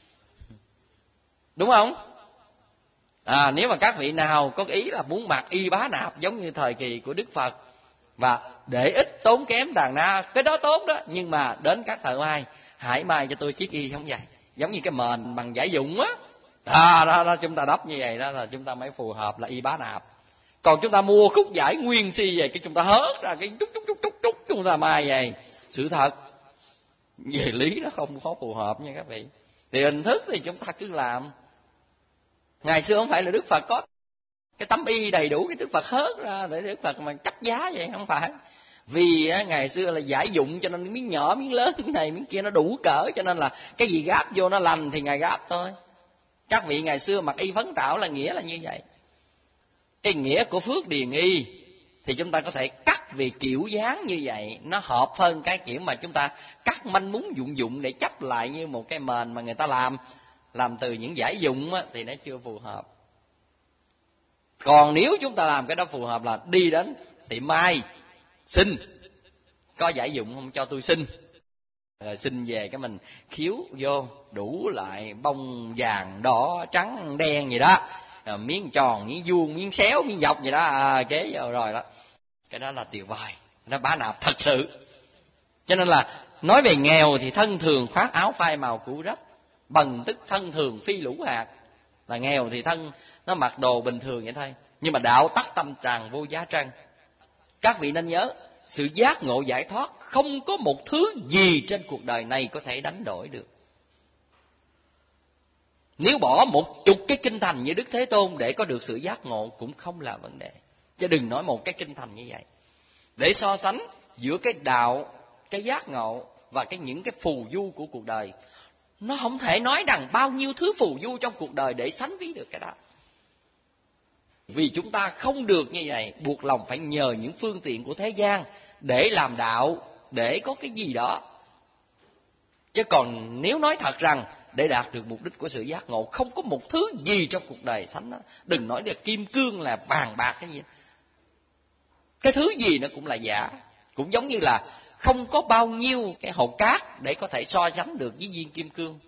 Đúng không? Nếu mà các vị nào có ý là muốn mặc y bá nạp giống như thời kỳ của Đức Phật và để ít tốn kém đàn na, cái đó tốt đó. Nhưng mà đến các thợ may, hãy may cho tôi chiếc y giống vậy, giống như cái mền bằng vải dụng á. Đó, chúng ta đắp như vậy đó là chúng ta mới phù hợp là y bá nạp. Còn chúng ta mua khúc vải nguyên si vậy, cái chúng ta hớt ra cái chút chúng ta may vậy. Sự thật về lý nó không có phù hợp nha các vị. Thì hình thức thì chúng ta cứ làm. Ngày xưa không phải là Đức Phật có cái tấm y đầy đủ, cái Đức Phật hớt ra để Đức Phật mà chấp giá vậy, không phải. Vì ngày xưa là giải dụng cho nên miếng nhỏ miếng lớn, miếng này miếng kia nó đủ cỡ, cho nên là cái gì gáp vô nó lành thì Ngài gáp thôi. Các vị ngày xưa mặc y phấn tảo là nghĩa là như vậy. Cái nghĩa của phước điền y thì chúng ta có thể cắt vì kiểu dáng như vậy, nó hợp hơn cái kiểu mà chúng ta cắt manh mún dụng dụng để chấp lại như một cái mền mà người ta làm từ những vải dụng á, thì nó chưa phù hợp. Còn nếu chúng ta làm cái đó phù hợp là đi đến tiệm may xin có vải dụng không, cho tôi xin, rồi xin về cái mình khiếu vô đủ lại bông vàng đỏ trắng đen gì đó, miếng tròn miếng vuông miếng xéo miếng dọc gì đó, kế vô rồi đó. Cái đó là tuyệt vời, nó bá nạp thật sự. Cho nên là nói về nghèo thì thân thường khoác áo phai màu cũ rách, bần tức thân thường phi lũ hạt. Là nghèo thì thân nó mặc đồ bình thường vậy thôi, nhưng mà đạo tắc tâm tràng vô giá trân. Các vị nên nhớ, sự giác ngộ giải thoát không có một thứ gì trên cuộc đời này có thể đánh đổi được. Nếu bỏ 10 cái kinh thành như Đức Thế Tôn để có được sự giác ngộ cũng không là vấn đề. Chứ đừng nói một cái kinh thành như vậy. Để so sánh giữa cái đạo, cái giác ngộ và những cái phù du của cuộc đời, nó không thể nói rằng bao nhiêu thứ phù du trong cuộc đời để sánh ví được cái đó. Vì chúng ta không được như vậy, buộc lòng phải nhờ những phương tiện của thế gian để làm đạo, để có cái gì đó. Chứ còn nếu nói thật rằng để đạt được mục đích của sự giác ngộ, không có một thứ gì trong cuộc đời sánh đó. Đừng nói là kim cương, là vàng bạc cái gì. Cái thứ gì nó cũng là giả. Cũng giống như là không có bao nhiêu cái hột cát để có thể so sánh được với viên kim cương.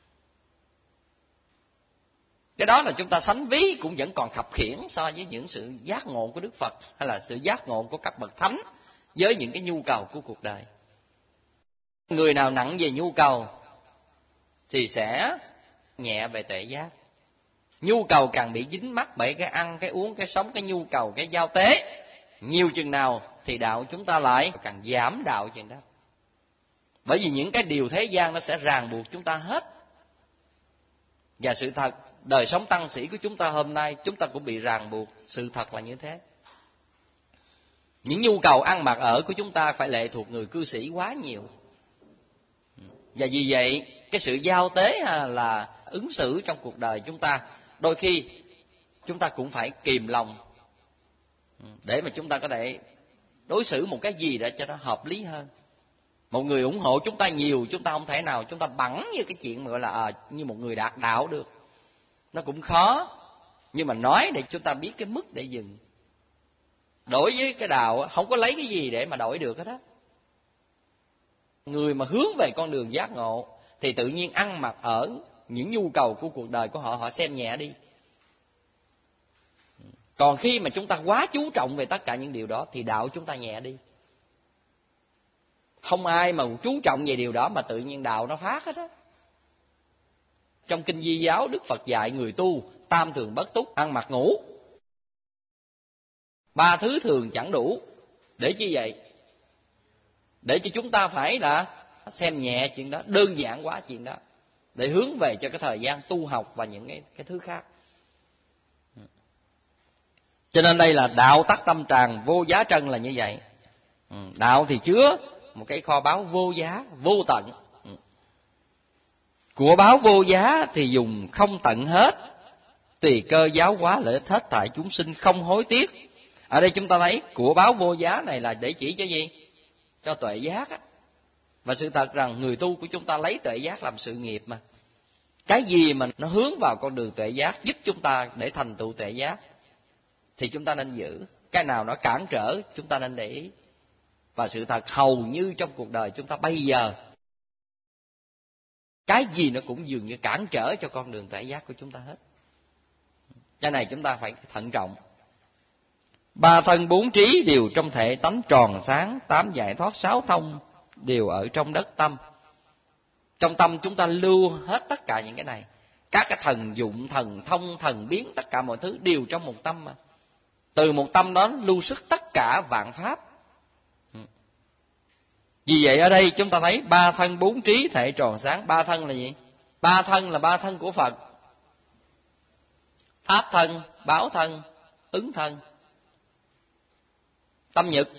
Cái đó là chúng ta sánh ví cũng vẫn còn khập khiễng so với những sự giác ngộ của Đức Phật hay là sự giác ngộ của các bậc thánh với những cái nhu cầu của cuộc đời. Người nào nặng về nhu cầu thì sẽ nhẹ về tuệ giác. Nhu cầu càng bị dính mắc bởi cái ăn, cái uống, cái sống, cái nhu cầu, cái giao tế nhiều chừng nào thì đạo chúng ta lại càng giảm đạo chừng đó. Bởi vì những cái điều thế gian nó sẽ ràng buộc chúng ta hết. Và sự thật, đời sống tăng sĩ của chúng ta hôm nay, chúng ta cũng bị ràng buộc. Sự thật là như thế. Những nhu cầu ăn mặc ở của chúng ta phải lệ thuộc người cư sĩ quá nhiều. Và vì vậy, cái sự giao tế là ứng xử trong cuộc đời chúng ta, đôi khi chúng ta cũng phải kìm lòng để mà chúng ta có thể đối xử một cái gì để cho nó hợp lý hơn. Một người ủng hộ chúng ta nhiều, chúng ta không thể nào chúng ta bẵng như cái chuyện mà gọi là như một người đạt đạo được. Nó cũng khó, nhưng mà nói để chúng ta biết cái mức để dừng. Đối với cái đạo không có lấy cái gì để mà đổi được hết á. Người mà hướng về con đường giác ngộ thì tự nhiên ăn mặc ở những nhu cầu của cuộc đời của họ, họ xem nhẹ đi. Còn khi mà chúng ta quá chú trọng về tất cả những điều đó thì đạo chúng ta nhẹ đi. Không ai mà chú trọng về điều đó mà tự nhiên đạo nó phát hết á. Trong Kinh Di Giáo, Đức Phật dạy người tu tam thường bất túc, ăn mặc ngủ. 3 thứ thường chẳng đủ. Để chi vậy? Để cho chúng ta phải là xem nhẹ chuyện đó, đơn giản quá chuyện đó, để hướng về cho cái thời gian tu học và những cái thứ khác. Cho nên đây là đạo tắc tâm tràng vô giá trân là như vậy. Đạo thì chứa một cái kho báu vô giá, vô tận. Của báo vô giá thì dùng không tận hết, tùy cơ giáo hóa lợi ích hết thảy chúng sinh không hối tiếc. Ở đây chúng ta thấy của báo vô giá này là để chỉ cho gì? Cho tuệ giác á. Và sự thật rằng người tu của chúng ta lấy tuệ giác làm sự nghiệp mà. Cái gì mà nó hướng vào con đường tuệ giác, giúp chúng ta để thành tựu tuệ giác thì chúng ta nên giữ. Cái nào nó cản trở chúng ta nên để ý. Và sự thật hầu như trong cuộc đời chúng ta bây giờ, cái gì nó cũng dường như cản trở cho con đường tuệ giác của chúng ta hết. Cái này chúng ta phải thận trọng. 3 thân 4 trí đều trong thể tánh tròn sáng, 8 giải thoát 6 thông đều ở trong đất tâm. Trong tâm chúng ta lưu hết tất cả những cái này. Các cái thần dụng, thần thông, thần biến, tất cả mọi thứ đều trong một tâm mà. Từ một tâm đó lưu xuất tất cả vạn pháp. Vì vậy ở đây chúng ta thấy 3 thân 4 trí thể tròn sáng. 3 thân là gì? 3 thân là 3 thân của Phật. Pháp thân, báo thân, ứng thân, tâm nhật.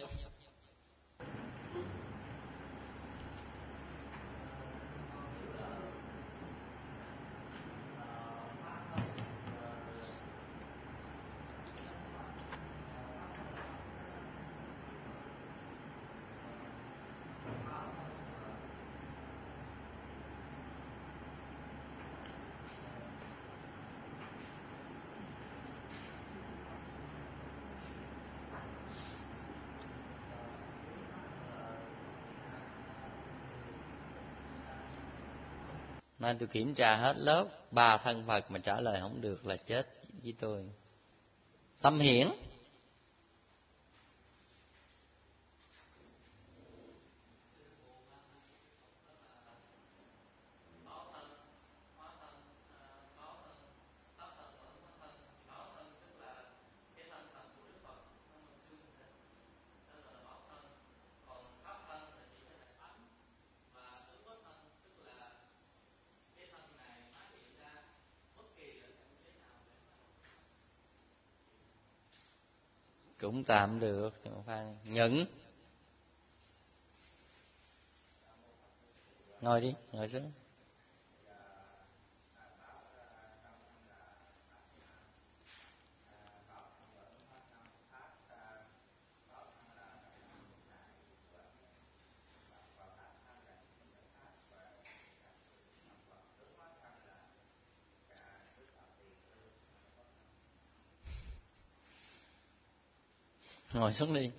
Nên tôi kiểm tra hết lớp 3 thân Phật mà trả lời không được là chết với tôi. Tâm hiển. Cũng tạm được, nhận. Ngồi đi, ngồi xuống. Ngồi xuống đi.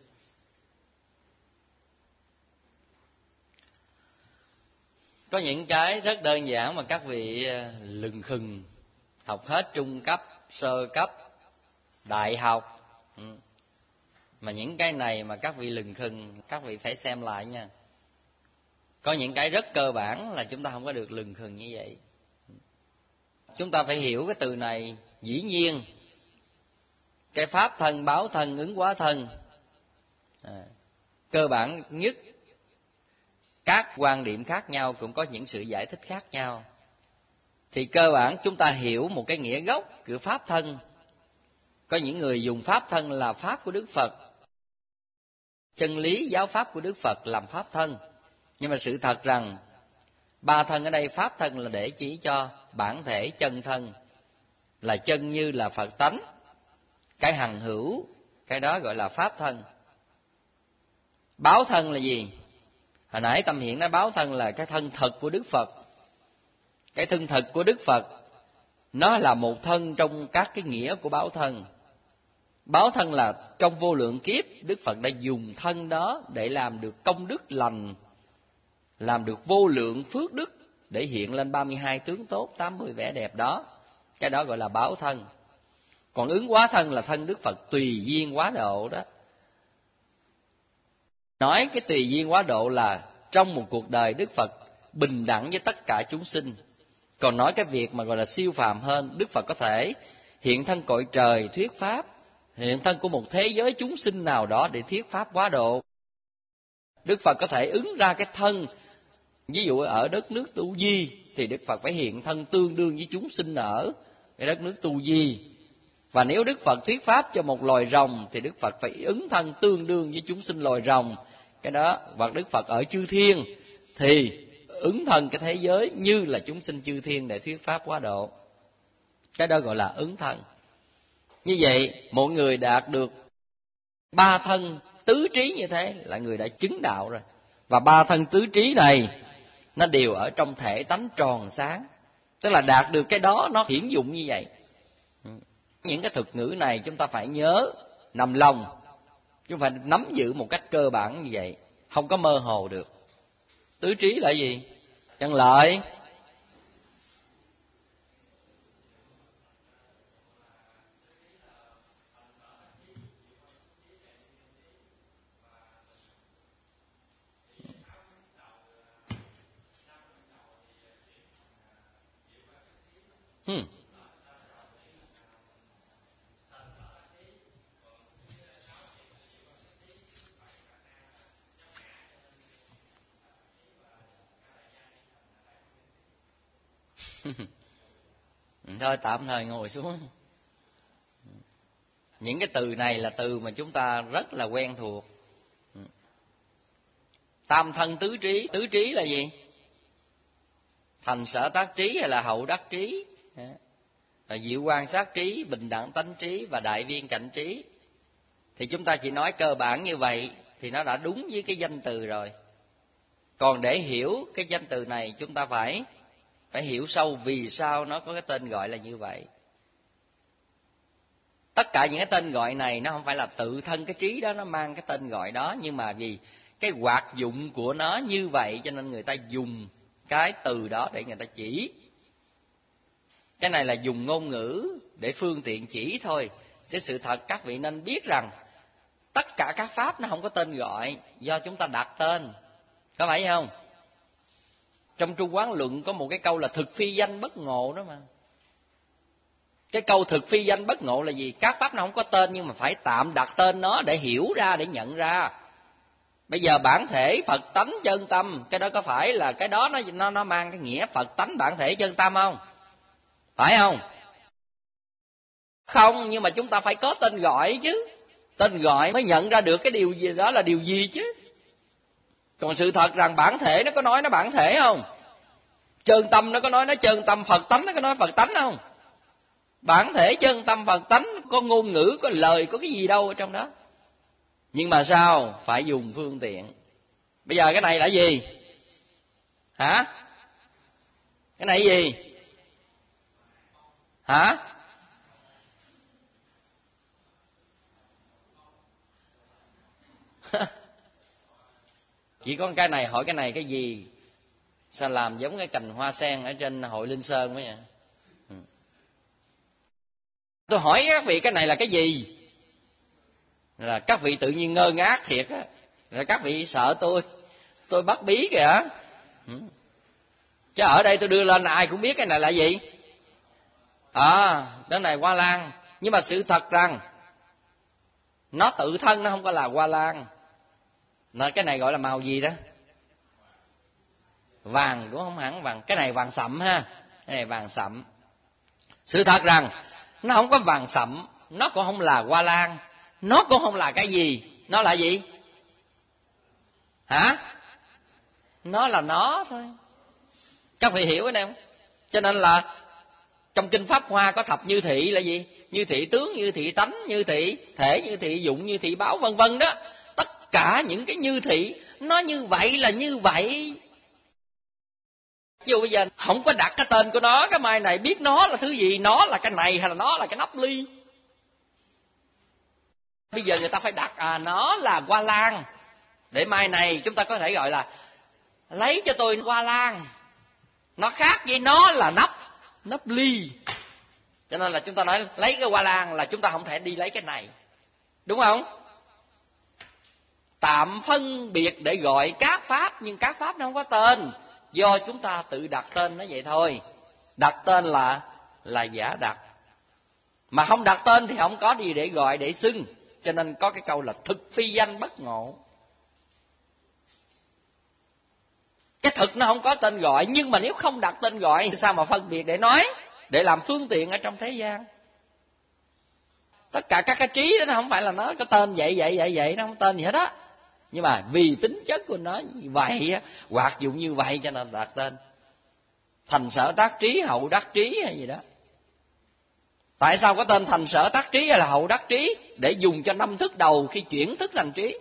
Có những cái rất đơn giản mà các vị lừng khừng, học hết trung cấp, sơ cấp, đại học. Mà những cái này mà các vị lừng khừng, các vị phải xem lại nha. Có những cái rất cơ bản là chúng ta không có được lừng khừng như vậy. Chúng ta phải hiểu cái từ này. Dĩ nhiên cái pháp thân, báo thân, ứng hóa thân, cơ bản nhất, các quan điểm khác nhau cũng có những sự giải thích khác nhau. Thì cơ bản chúng ta hiểu một cái nghĩa gốc của pháp thân. Có những người dùng pháp thân là pháp của Đức Phật, chân lý giáo pháp của Đức Phật làm pháp thân. Nhưng mà sự thật rằng ba thân ở đây, pháp thân là để chỉ cho bản thể chân thân, là chân như là Phật tánh, cái hằng hữu, cái đó gọi là pháp thân. Báo thân là gì? Hồi nãy Tâm Hiển nói báo thân là cái thân thực của Đức Phật. Cái thân thực của Đức Phật nó là một thân trong các cái nghĩa của báo thân. Báo thân là trong vô lượng kiếp Đức Phật đã dùng thân đó để làm được công đức lành, làm được vô lượng phước đức, để hiện lên 32 tướng tốt, 80 vẻ đẹp đó. Cái đó gọi là báo thân. Còn ứng hóa thân là thân Đức Phật tùy duyên hóa độ đó. Nói cái tùy duyên hóa độ là trong một cuộc đời Đức Phật bình đẳng với tất cả chúng sinh. Còn nói cái việc mà gọi là siêu phàm hơn, Đức Phật có thể hiện thân cõi trời thuyết pháp, hiện thân của một thế giới chúng sinh nào đó để thuyết pháp hóa độ. Đức Phật có thể ứng ra cái thân, ví dụ ở đất nước Tu Di thì Đức Phật phải hiện thân tương đương với chúng sinh ở cái đất nước Tu Di. Và nếu Đức Phật thuyết pháp cho một loài rồng thì Đức Phật phải ứng thân tương đương với chúng sinh loài rồng. Cái đó, hoặc Đức Phật ở chư thiên thì ứng thân cái thế giới như là chúng sinh chư thiên để thuyết pháp hóa độ. Cái đó gọi là ứng thân. Như vậy, một người đạt được ba thân tứ trí như thế là người đã chứng đạo rồi. Và ba thân tứ trí này nó đều ở trong thể tánh tròn sáng. Tức là đạt được cái đó nó hiển dụng như vậy. Những cái thuật ngữ này chúng ta phải nhớ, nằm lòng. Chúng phải nắm giữ một cách cơ bản như vậy, không có mơ hồ được. Tứ trí là gì? Chân lợi. Thôi tạm thời ngồi xuống. Những cái từ này là từ mà chúng ta rất là quen thuộc. Tam thân tứ trí. Tứ trí là gì? Thành sở tác trí hay là hậu đắc trí, diệu quan sát trí, bình đẳng tánh trí và đại viên cảnh trí. Thì chúng ta chỉ nói cơ bản như vậy thì nó đã đúng với cái danh từ rồi. Còn để hiểu cái danh từ này chúng ta phải hiểu sâu vì sao nó có cái tên gọi là như vậy. Tất cả những cái tên gọi này nó không phải là tự thân cái trí đó nó mang cái tên gọi đó, nhưng mà vì cái hoạt dụng của nó như vậy cho nên người ta dùng cái từ đó để người ta chỉ. Cái này là dùng ngôn ngữ để phương tiện chỉ thôi, chứ sự thật các vị nên biết rằng tất cả các pháp nó không có tên gọi, do chúng ta đặt tên, có phải không? Trong Trung Quán Luận có một cái câu là thực phi danh bất ngộ đó mà. Cái câu thực phi danh bất ngộ là gì? Các pháp nó không có tên nhưng mà phải tạm đặt tên nó để hiểu ra, để nhận ra. Bây giờ bản thể Phật tánh chân tâm, cái đó có phải là cái đó nó mang cái nghĩa Phật tánh bản thể chân tâm không? Phải không? Không, nhưng mà chúng ta phải có tên gọi chứ. Tên gọi mới nhận ra được cái điều gì đó là điều gì chứ. Còn sự thật rằng bản thể nó có nói nó bản thể không? Chân tâm nó có nói nó chân tâm, Phật tánh nó có nói Phật tánh không? Bản thể chân tâm Phật tánh có ngôn ngữ, có lời, có cái gì đâu ở trong đó. Nhưng mà sao? Phải dùng phương tiện. Bây giờ cái này là gì? Hả? Cái này gì? Hả? Chỉ có cái này, hỏi cái này cái gì? Sao làm giống cái cành hoa sen ở trên hội Linh Sơn mới vậy? Tôi hỏi các vị cái này là cái gì? Là các vị tự nhiên ngơ ngác thiệt á. Là các vị sợ tôi bắt bí kìa. Chứ ở đây tôi đưa lên ai cũng biết cái này là gì. Cái này hoa lan. Nhưng mà sự thật rằng nó tự thân nó không có là hoa lan. Cái này gọi là màu gì đó? Vàng cũng không hẳn vàng. Cái này vàng sậm ha. Cái này vàng sậm. Sự thật rằng nó không có vàng sậm, nó cũng không là hoa lan, nó cũng không là cái gì. Nó là gì? Hả? Nó là nó thôi. Các vị hiểu cái này không? Cho nên là trong kinh Pháp Hoa có thập như thị là gì? Như thị tướng, như thị tánh, như thị thể, như thị dụng, như thị báo, vân vân đó. Tất cả những cái như thị nó như vậy là như vậy. Dù bây giờ không có đặt cái tên của nó, cái mai này biết nó là thứ gì, nó là cái này hay là nó là cái nắp ly. Bây giờ người ta phải đặt nó là hoa lan, để mai này chúng ta có thể gọi là lấy cho tôi hoa lan, nó khác với nó là nắp ly. Cho nên là chúng ta nói lấy cái hoa lan là chúng ta không thể đi lấy cái này, đúng không? Tạm phân biệt để gọi các pháp, nhưng các pháp nó không có tên, do chúng ta tự đặt tên nó vậy thôi. Đặt tên là giả đặt, mà không đặt tên thì không có gì để gọi, để xưng. Cho nên có cái câu là thực phi danh bất ngộ. Cái thực nó không có tên gọi, nhưng mà nếu không đặt tên gọi thì sao mà phân biệt để nói, để làm phương tiện ở trong thế gian. Tất cả các cái trí đó nó không phải là nó có tên vậy, nó không tên gì hết á. Nhưng mà vì tính chất của nó như vậy, hoạt dụng như vậy cho nên đặt tên. Thành sở tác trí, hậu đắc trí hay gì đó. Tại sao có tên thành sở tác trí hay là hậu đắc trí? Để dùng cho 5 thức đầu khi chuyển thức thành trí.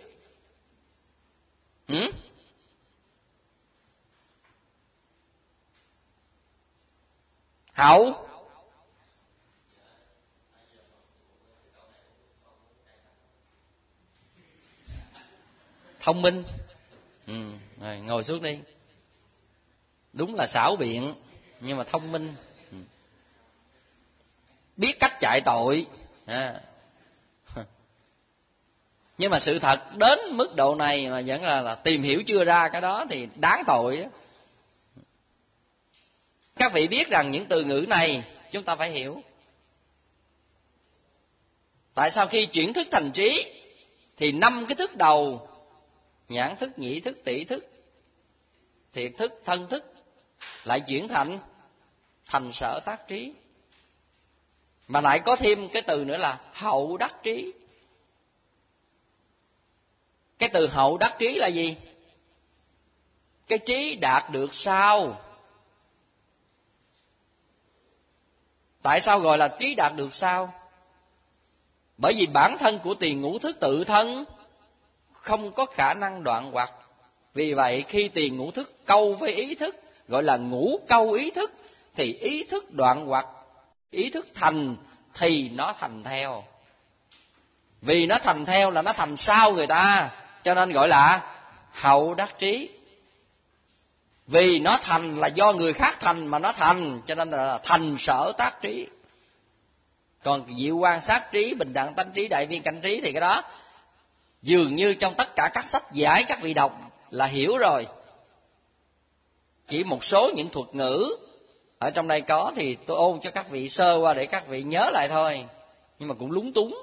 Hậu thông minh. Rồi ngồi xuống đi. Đúng là xảo biện nhưng mà thông minh. Biết cách chạy tội. Nhưng mà sự thật đến mức độ này mà vẫn là tìm hiểu chưa ra cái đó thì đáng tội. Các vị biết rằng những từ ngữ này chúng ta phải hiểu. Tại sao khi chuyển thức thành trí thì 5 cái thức đầu, nhãn thức, nhĩ thức, tỷ thức, thiệt thức, thân thức, lại chuyển thành sở tác trí. Mà lại có thêm cái từ nữa là hậu đắc trí. Cái từ hậu đắc trí là gì? Cái trí đạt được sau. Tại sao gọi là trí đạt được sau? Bởi vì bản thân của tiền ngũ thức tự thân không có khả năng đoạn hoặc. Vì vậy khi tiền ngũ thức câu với ý thức, gọi là ngũ câu ý thức, thì ý thức đoạn hoặc, ý thức thành thì nó thành theo. Vì nó thành theo là nó thành sau người ta, cho nên gọi là hậu đắc trí. Vì nó thành là do người khác thành mà nó thành, cho nên là thành sở tác trí. Còn diệu quan sát trí, bình đẳng tánh trí, đại viên cảnh trí thì cái đó dường như trong tất cả các sách giải các vị đọc là hiểu rồi. Chỉ một số những thuật ngữ ở trong đây có thì tôi ôn cho các vị sơ qua để các vị nhớ lại thôi, nhưng mà cũng lúng túng.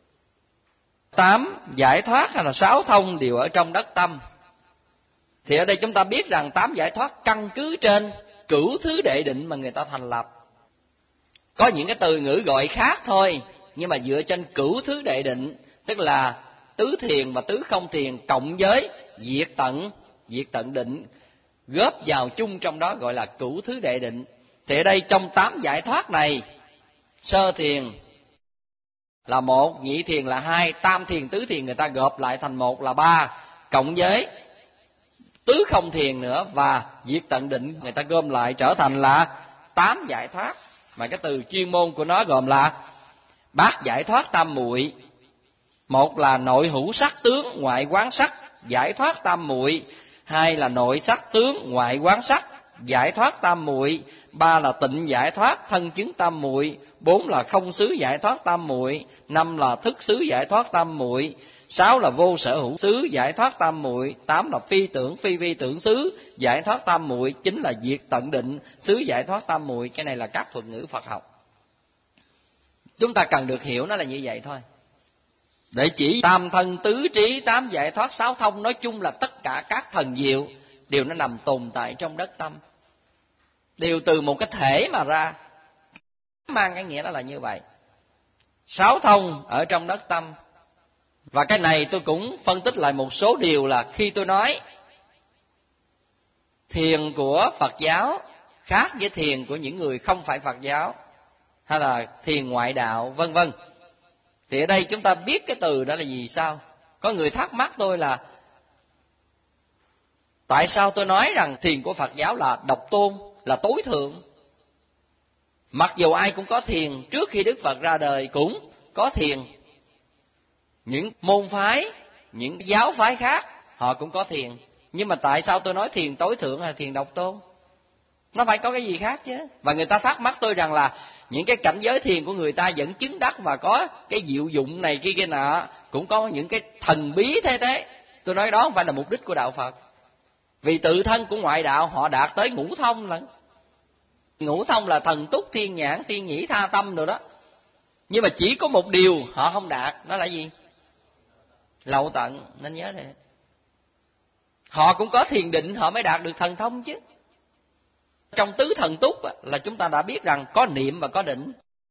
8 giải thoát hay là 6 thông đều ở trong đất tâm. Thì ở đây chúng ta biết rằng 8 giải thoát căn cứ trên cửu thứ đệ định mà người ta thành lập. Có những cái từ ngữ gọi khác thôi, nhưng mà dựa trên cửu thứ đệ định, tức là tứ thiền và tứ không thiền cộng với diệt tận định góp vào chung trong đó gọi là cửu thứ đệ định. Thì ở đây trong 8 giải thoát này, sơ thiền là 1, nhị thiền là 2, tam thiền tứ thiền người ta gộp lại thành 1 là 3, cộng với tứ không thiền nữa và diệt tận định người ta gom lại trở thành là 8 giải thoát. Mà cái từ chuyên môn của nó gồm là bát giải thoát tam muội. Một là nội hữu sắc tướng ngoại quán sắc, giải thoát tam muội. 2 là nội sắc tướng ngoại quán sắc, giải thoát tam muội. 3 là tịnh giải thoát thân chứng tam muội. 4 là không xứ giải thoát tam muội. 5 là thức xứ giải thoát tam muội. 6 là vô sở hữu xứ giải thoát tam muội. 8 là phi tưởng phi vi tưởng xứ giải thoát tam muội. 9 là diệt tận định xứ giải thoát tam muội. Cái này là các thuật ngữ Phật học, chúng ta cần được hiểu nó là như vậy thôi, để chỉ tam thân tứ trí 8 giải thoát 6 thông. Nói chung là tất cả các thần diệu đều nó nằm tồn tại trong đất tâm, đều từ một cái thể mà ra, mang cái nghĩa đó là như vậy. 6 thông ở trong đất tâm. Và cái này tôi cũng phân tích lại một số điều, là khi tôi nói thiền của Phật giáo khác với thiền của những người không phải Phật giáo, hay là thiền ngoại đạo vân vân, thì ở đây chúng ta biết cái từ đó là gì sao? Có người thắc mắc tôi là tại sao tôi nói rằng thiền của Phật giáo là độc tôn, là tối thượng, mặc dù ai cũng có thiền, trước khi Đức Phật ra đời cũng có thiền. Những môn phái, những giáo phái khác họ cũng có thiền, nhưng mà tại sao tôi nói thiền tối thượng hay thiền độc tôn? Nó phải có cái gì khác chứ. Và người ta thắc mắc tôi rằng là những cái cảnh giới thiền của người ta vẫn chứng đắc và có cái diệu dụng này kia nọ, cũng có những cái thần bí thế. Tôi nói đó không phải là mục đích của đạo Phật. Vì tự thân của ngoại đạo họ đạt tới ngũ thông lận. Ngũ thông là thần túc, thiên nhãn, thiên nhĩ, tha tâm rồi đó. Nhưng mà chỉ có một điều họ không đạt, đó là gì? Lậu tận, nên nhớ đây. Họ cũng có thiền định họ mới đạt được thần thông chứ. Trong tứ thần túc là chúng ta đã biết rằng có niệm và có định.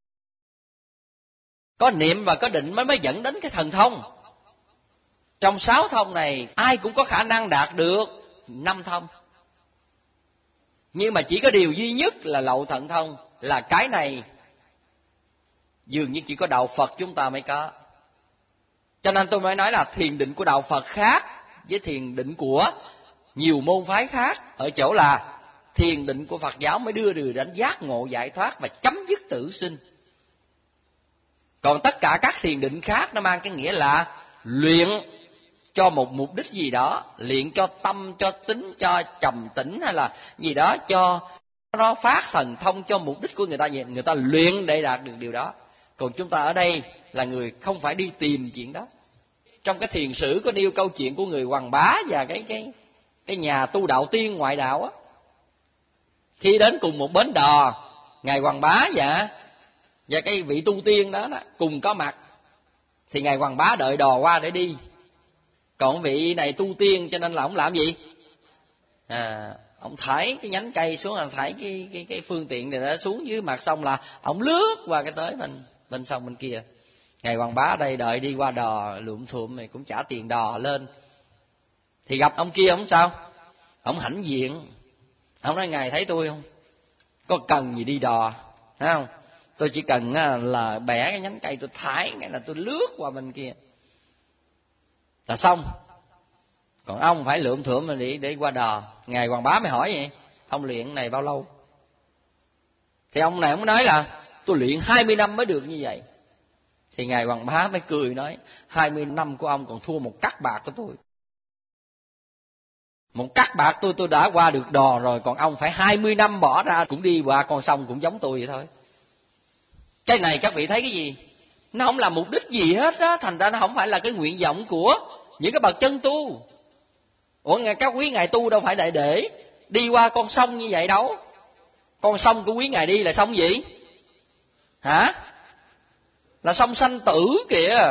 Có niệm và có định mới dẫn đến cái thần thông. Trong 6 thông này ai cũng có khả năng đạt được 5 thông. Nhưng mà chỉ có điều duy nhất là lậu tận thông, là cái này dường như chỉ có đạo Phật chúng ta mới có. Cho nên tôi mới nói là thiền định của đạo Phật khác với thiền định của nhiều môn phái khác, ở chỗ là thiền định của Phật giáo mới đưa đến giác ngộ giải thoát và chấm dứt tử sinh. Còn tất cả các thiền định khác nó mang cái nghĩa là luyện cho một mục đích gì đó, luyện cho tâm, cho tính, cho trầm tĩnh hay là gì đó, cho nó phát thần thông, cho mục đích của người ta, người ta luyện để đạt được điều đó. Còn chúng ta ở đây là người không phải đi tìm chuyện đó. Trong cái thiền sử có nêu câu chuyện của người Hoàng Bá và cái nhà tu đạo tiên ngoại đạo á. Khi đến cùng một bến đò, ngài Hoàng Bá và cái vị tu tiên đó cùng có mặt, thì ngài Hoàng Bá đợi đò qua để đi. Còn vị này tu tiên cho nên là ông làm gì? Ông thải cái nhánh cây xuống, ông thải cái phương tiện này đó xuống dưới mặt sông, là ông lướt qua cái tới bên sông bên kia. Ngài Hoàng Bá ở đây đợi đi qua đò lượm thượm này cũng trả tiền đò lên. Thì gặp ông kia, ông sao? Ông hãnh diện. Ông nói ngài thấy tôi không? Có cần gì đi đò, thấy không? Tôi chỉ cần là bẻ cái nhánh cây, tôi thải cái là tôi lướt qua bên kia là xong. Còn ông phải lượm thượm để qua đò. Ngài Hoàng Bá mới hỏi vậy, ông luyện này bao lâu? Thì ông này ông nói là tôi luyện 20 năm mới được như vậy. Thì ngài Hoàng Bá mới cười nói 20 năm của ông còn thua một cắc bạc của tôi. Một cát bạc tôi đã qua được đò rồi, còn ông phải 20 năm bỏ ra cũng đi qua con sông cũng giống tôi vậy thôi. Cái này các vị thấy cái gì? Nó không là mục đích gì hết á, thành ra nó không phải là cái nguyện vọng của những cái bậc chân tu. Ủa các quý ngài tu đâu phải để đi qua con sông như vậy đâu. Con sông của quý ngài đi là sông gì? Hả? Là sông sanh tử kìa.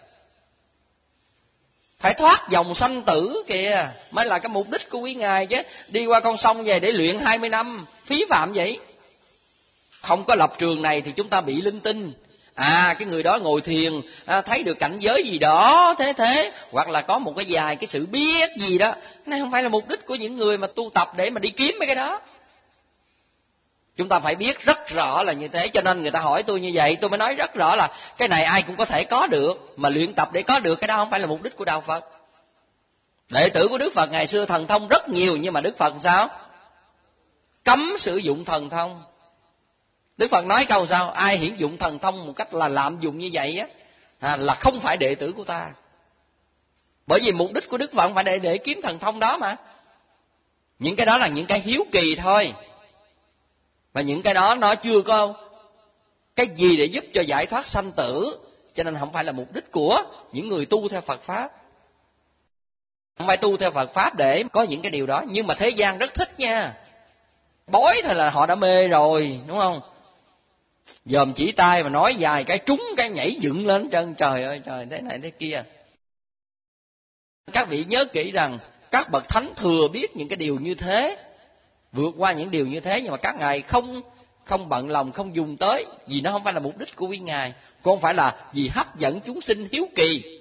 Phải thoát dòng sanh tử kìa mới là cái mục đích của quý ngài chứ. Đi qua con sông về để luyện 20 năm phí phạm vậy. Không có lập trường này thì chúng ta bị linh tinh. Cái người đó ngồi thiền thấy được cảnh giới gì đó thế, hoặc là có một cái vài cái sự biết gì đó. Cái này không phải là mục đích của những người mà tu tập để mà đi kiếm mấy cái đó. Chúng ta phải biết rất rõ là như thế. Cho nên người ta hỏi tôi như vậy, tôi mới nói rất rõ là cái này ai cũng có thể có được, mà luyện tập để có được cái đó không phải là mục đích của đạo Phật. Đệ tử của Đức Phật ngày xưa thần thông rất nhiều, nhưng mà Đức Phật sao? Cấm sử dụng thần thông. Đức Phật nói câu sao? Ai hiển dụng thần thông một cách là lạm dụng như vậy á, là không phải đệ tử của ta. Bởi vì mục đích của Đức Phật không phải để kiếm thần thông đó mà. Những cái đó là những cái hiếu kỳ thôi. Và những cái đó nó chưa có cái gì để giúp cho giải thoát sanh tử. Cho nên không phải là mục đích của những người tu theo Phật Pháp. Không phải tu theo Phật Pháp để có những cái điều đó. Nhưng mà thế gian rất thích nha. Bói thôi là họ đã mê rồi, đúng không? Dòm chỉ tay mà nói dài cái trúng cái nhảy dựng lên chân. Trời ơi trời, thế này thế kia. Các vị nhớ kỹ rằng các bậc thánh thừa biết những cái điều như thế, vượt qua những điều như thế, nhưng mà các ngài không bận lòng, không dùng tới, vì nó không phải là mục đích của quý ngài, cũng không phải là vì hấp dẫn chúng sinh hiếu kỳ.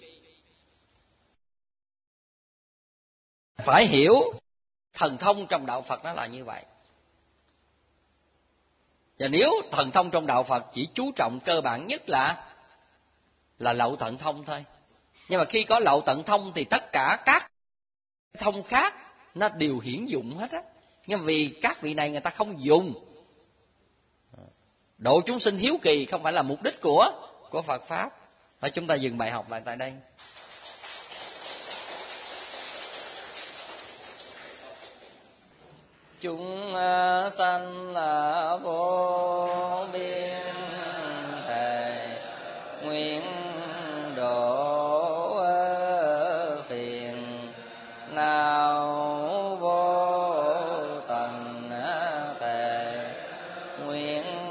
Phải hiểu thần thông trong đạo Phật nó là như vậy. Và nếu thần thông trong đạo Phật chỉ chú trọng cơ bản nhất là lậu tận thông thôi. Nhưng mà khi có lậu tận thông thì tất cả các thông khác nó đều hiển dụng hết á. Nhưng vì các vị này người ta không dùng. Độ chúng sinh hiếu kỳ không phải là mục đích của Phật Pháp. Thôi chúng ta dừng bài học lại tại đây. Chúng sanh là vô biên thệ, nguyện độ phiền nào vô tận thệ, nguyện